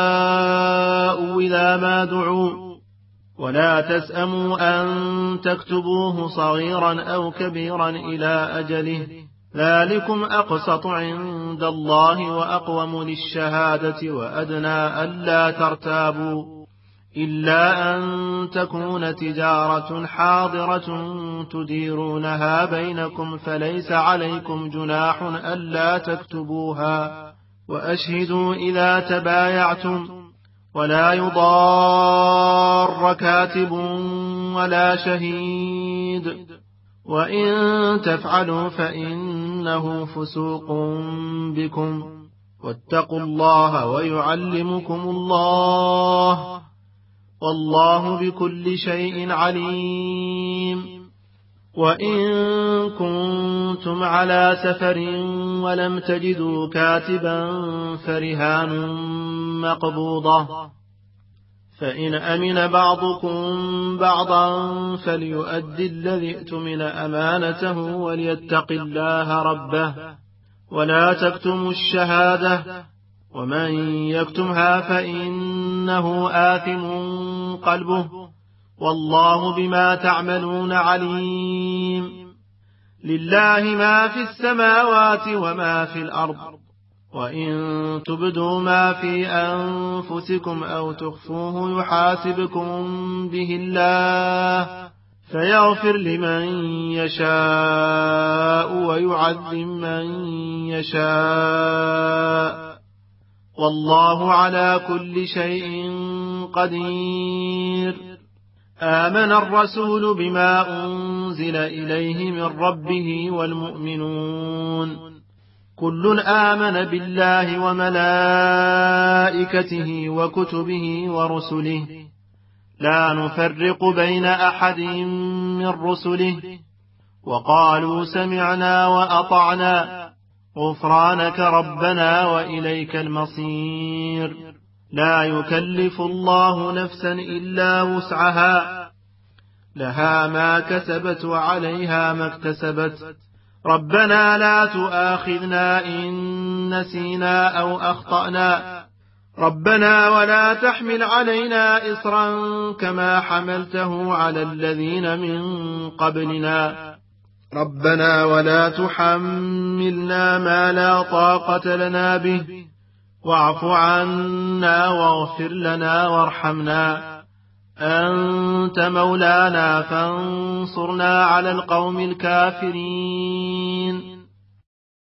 إذا ما دعوا ولا تسأموا أن تكتبوه صغيرا أو كبيرا إلى أجله ذلكم أقسط عند الله وأقوم للشهادة وأدنى ألا ترتابوا إلا أن تكون تجارة حاضرة تديرونها بينكم فليس عليكم جناح ألا تكتبوها وأشهدوا إذا تبايعتم ولا يضار كاتب ولا شهيد وإن تفعلوا فإنه فسوق بكم واتقوا الله ويعلمكم الله والله بكل شيء عليم وإن كنتم على سفر ولم تجدوا كاتبا فرهان مقبوضة فإن أمن بعضكم بعضا فليؤدي الذي ائتمن أمانته وليتق الله ربه ولا تكتموا الشهادة ومن يكتمها فإنه آثم قلبه والله بما تعملون عليم لله ما في السماوات وما في الأرض وإن تبدوا ما في أنفسكم أو تخفوه يحاسبكم به الله فيغفر لمن يشاء ويعذب من يشاء والله على كل شيء قدير آمن الرسول بما أنزل إليه من ربه والمؤمنون كل آمن بالله وملائكته وكتبه ورسله لا نفرق بين أحد من رسله وقالوا سمعنا وأطعنا غفرانك ربنا وإليك المصير لا يكلف الله نفسا إلا وسعها لها ما كسبت وعليها ما اكتسبت ربنا لا تؤاخذنا إن نسينا أو أخطأنا ربنا ولا تحمل علينا إصرا كما حملته على الذين من قبلنا ربنا ولا تحملنا ما لا طاقة لنا به واعف عنا واغفر لنا وارحمنا أنت مولانا فانصرنا على القوم الكافرين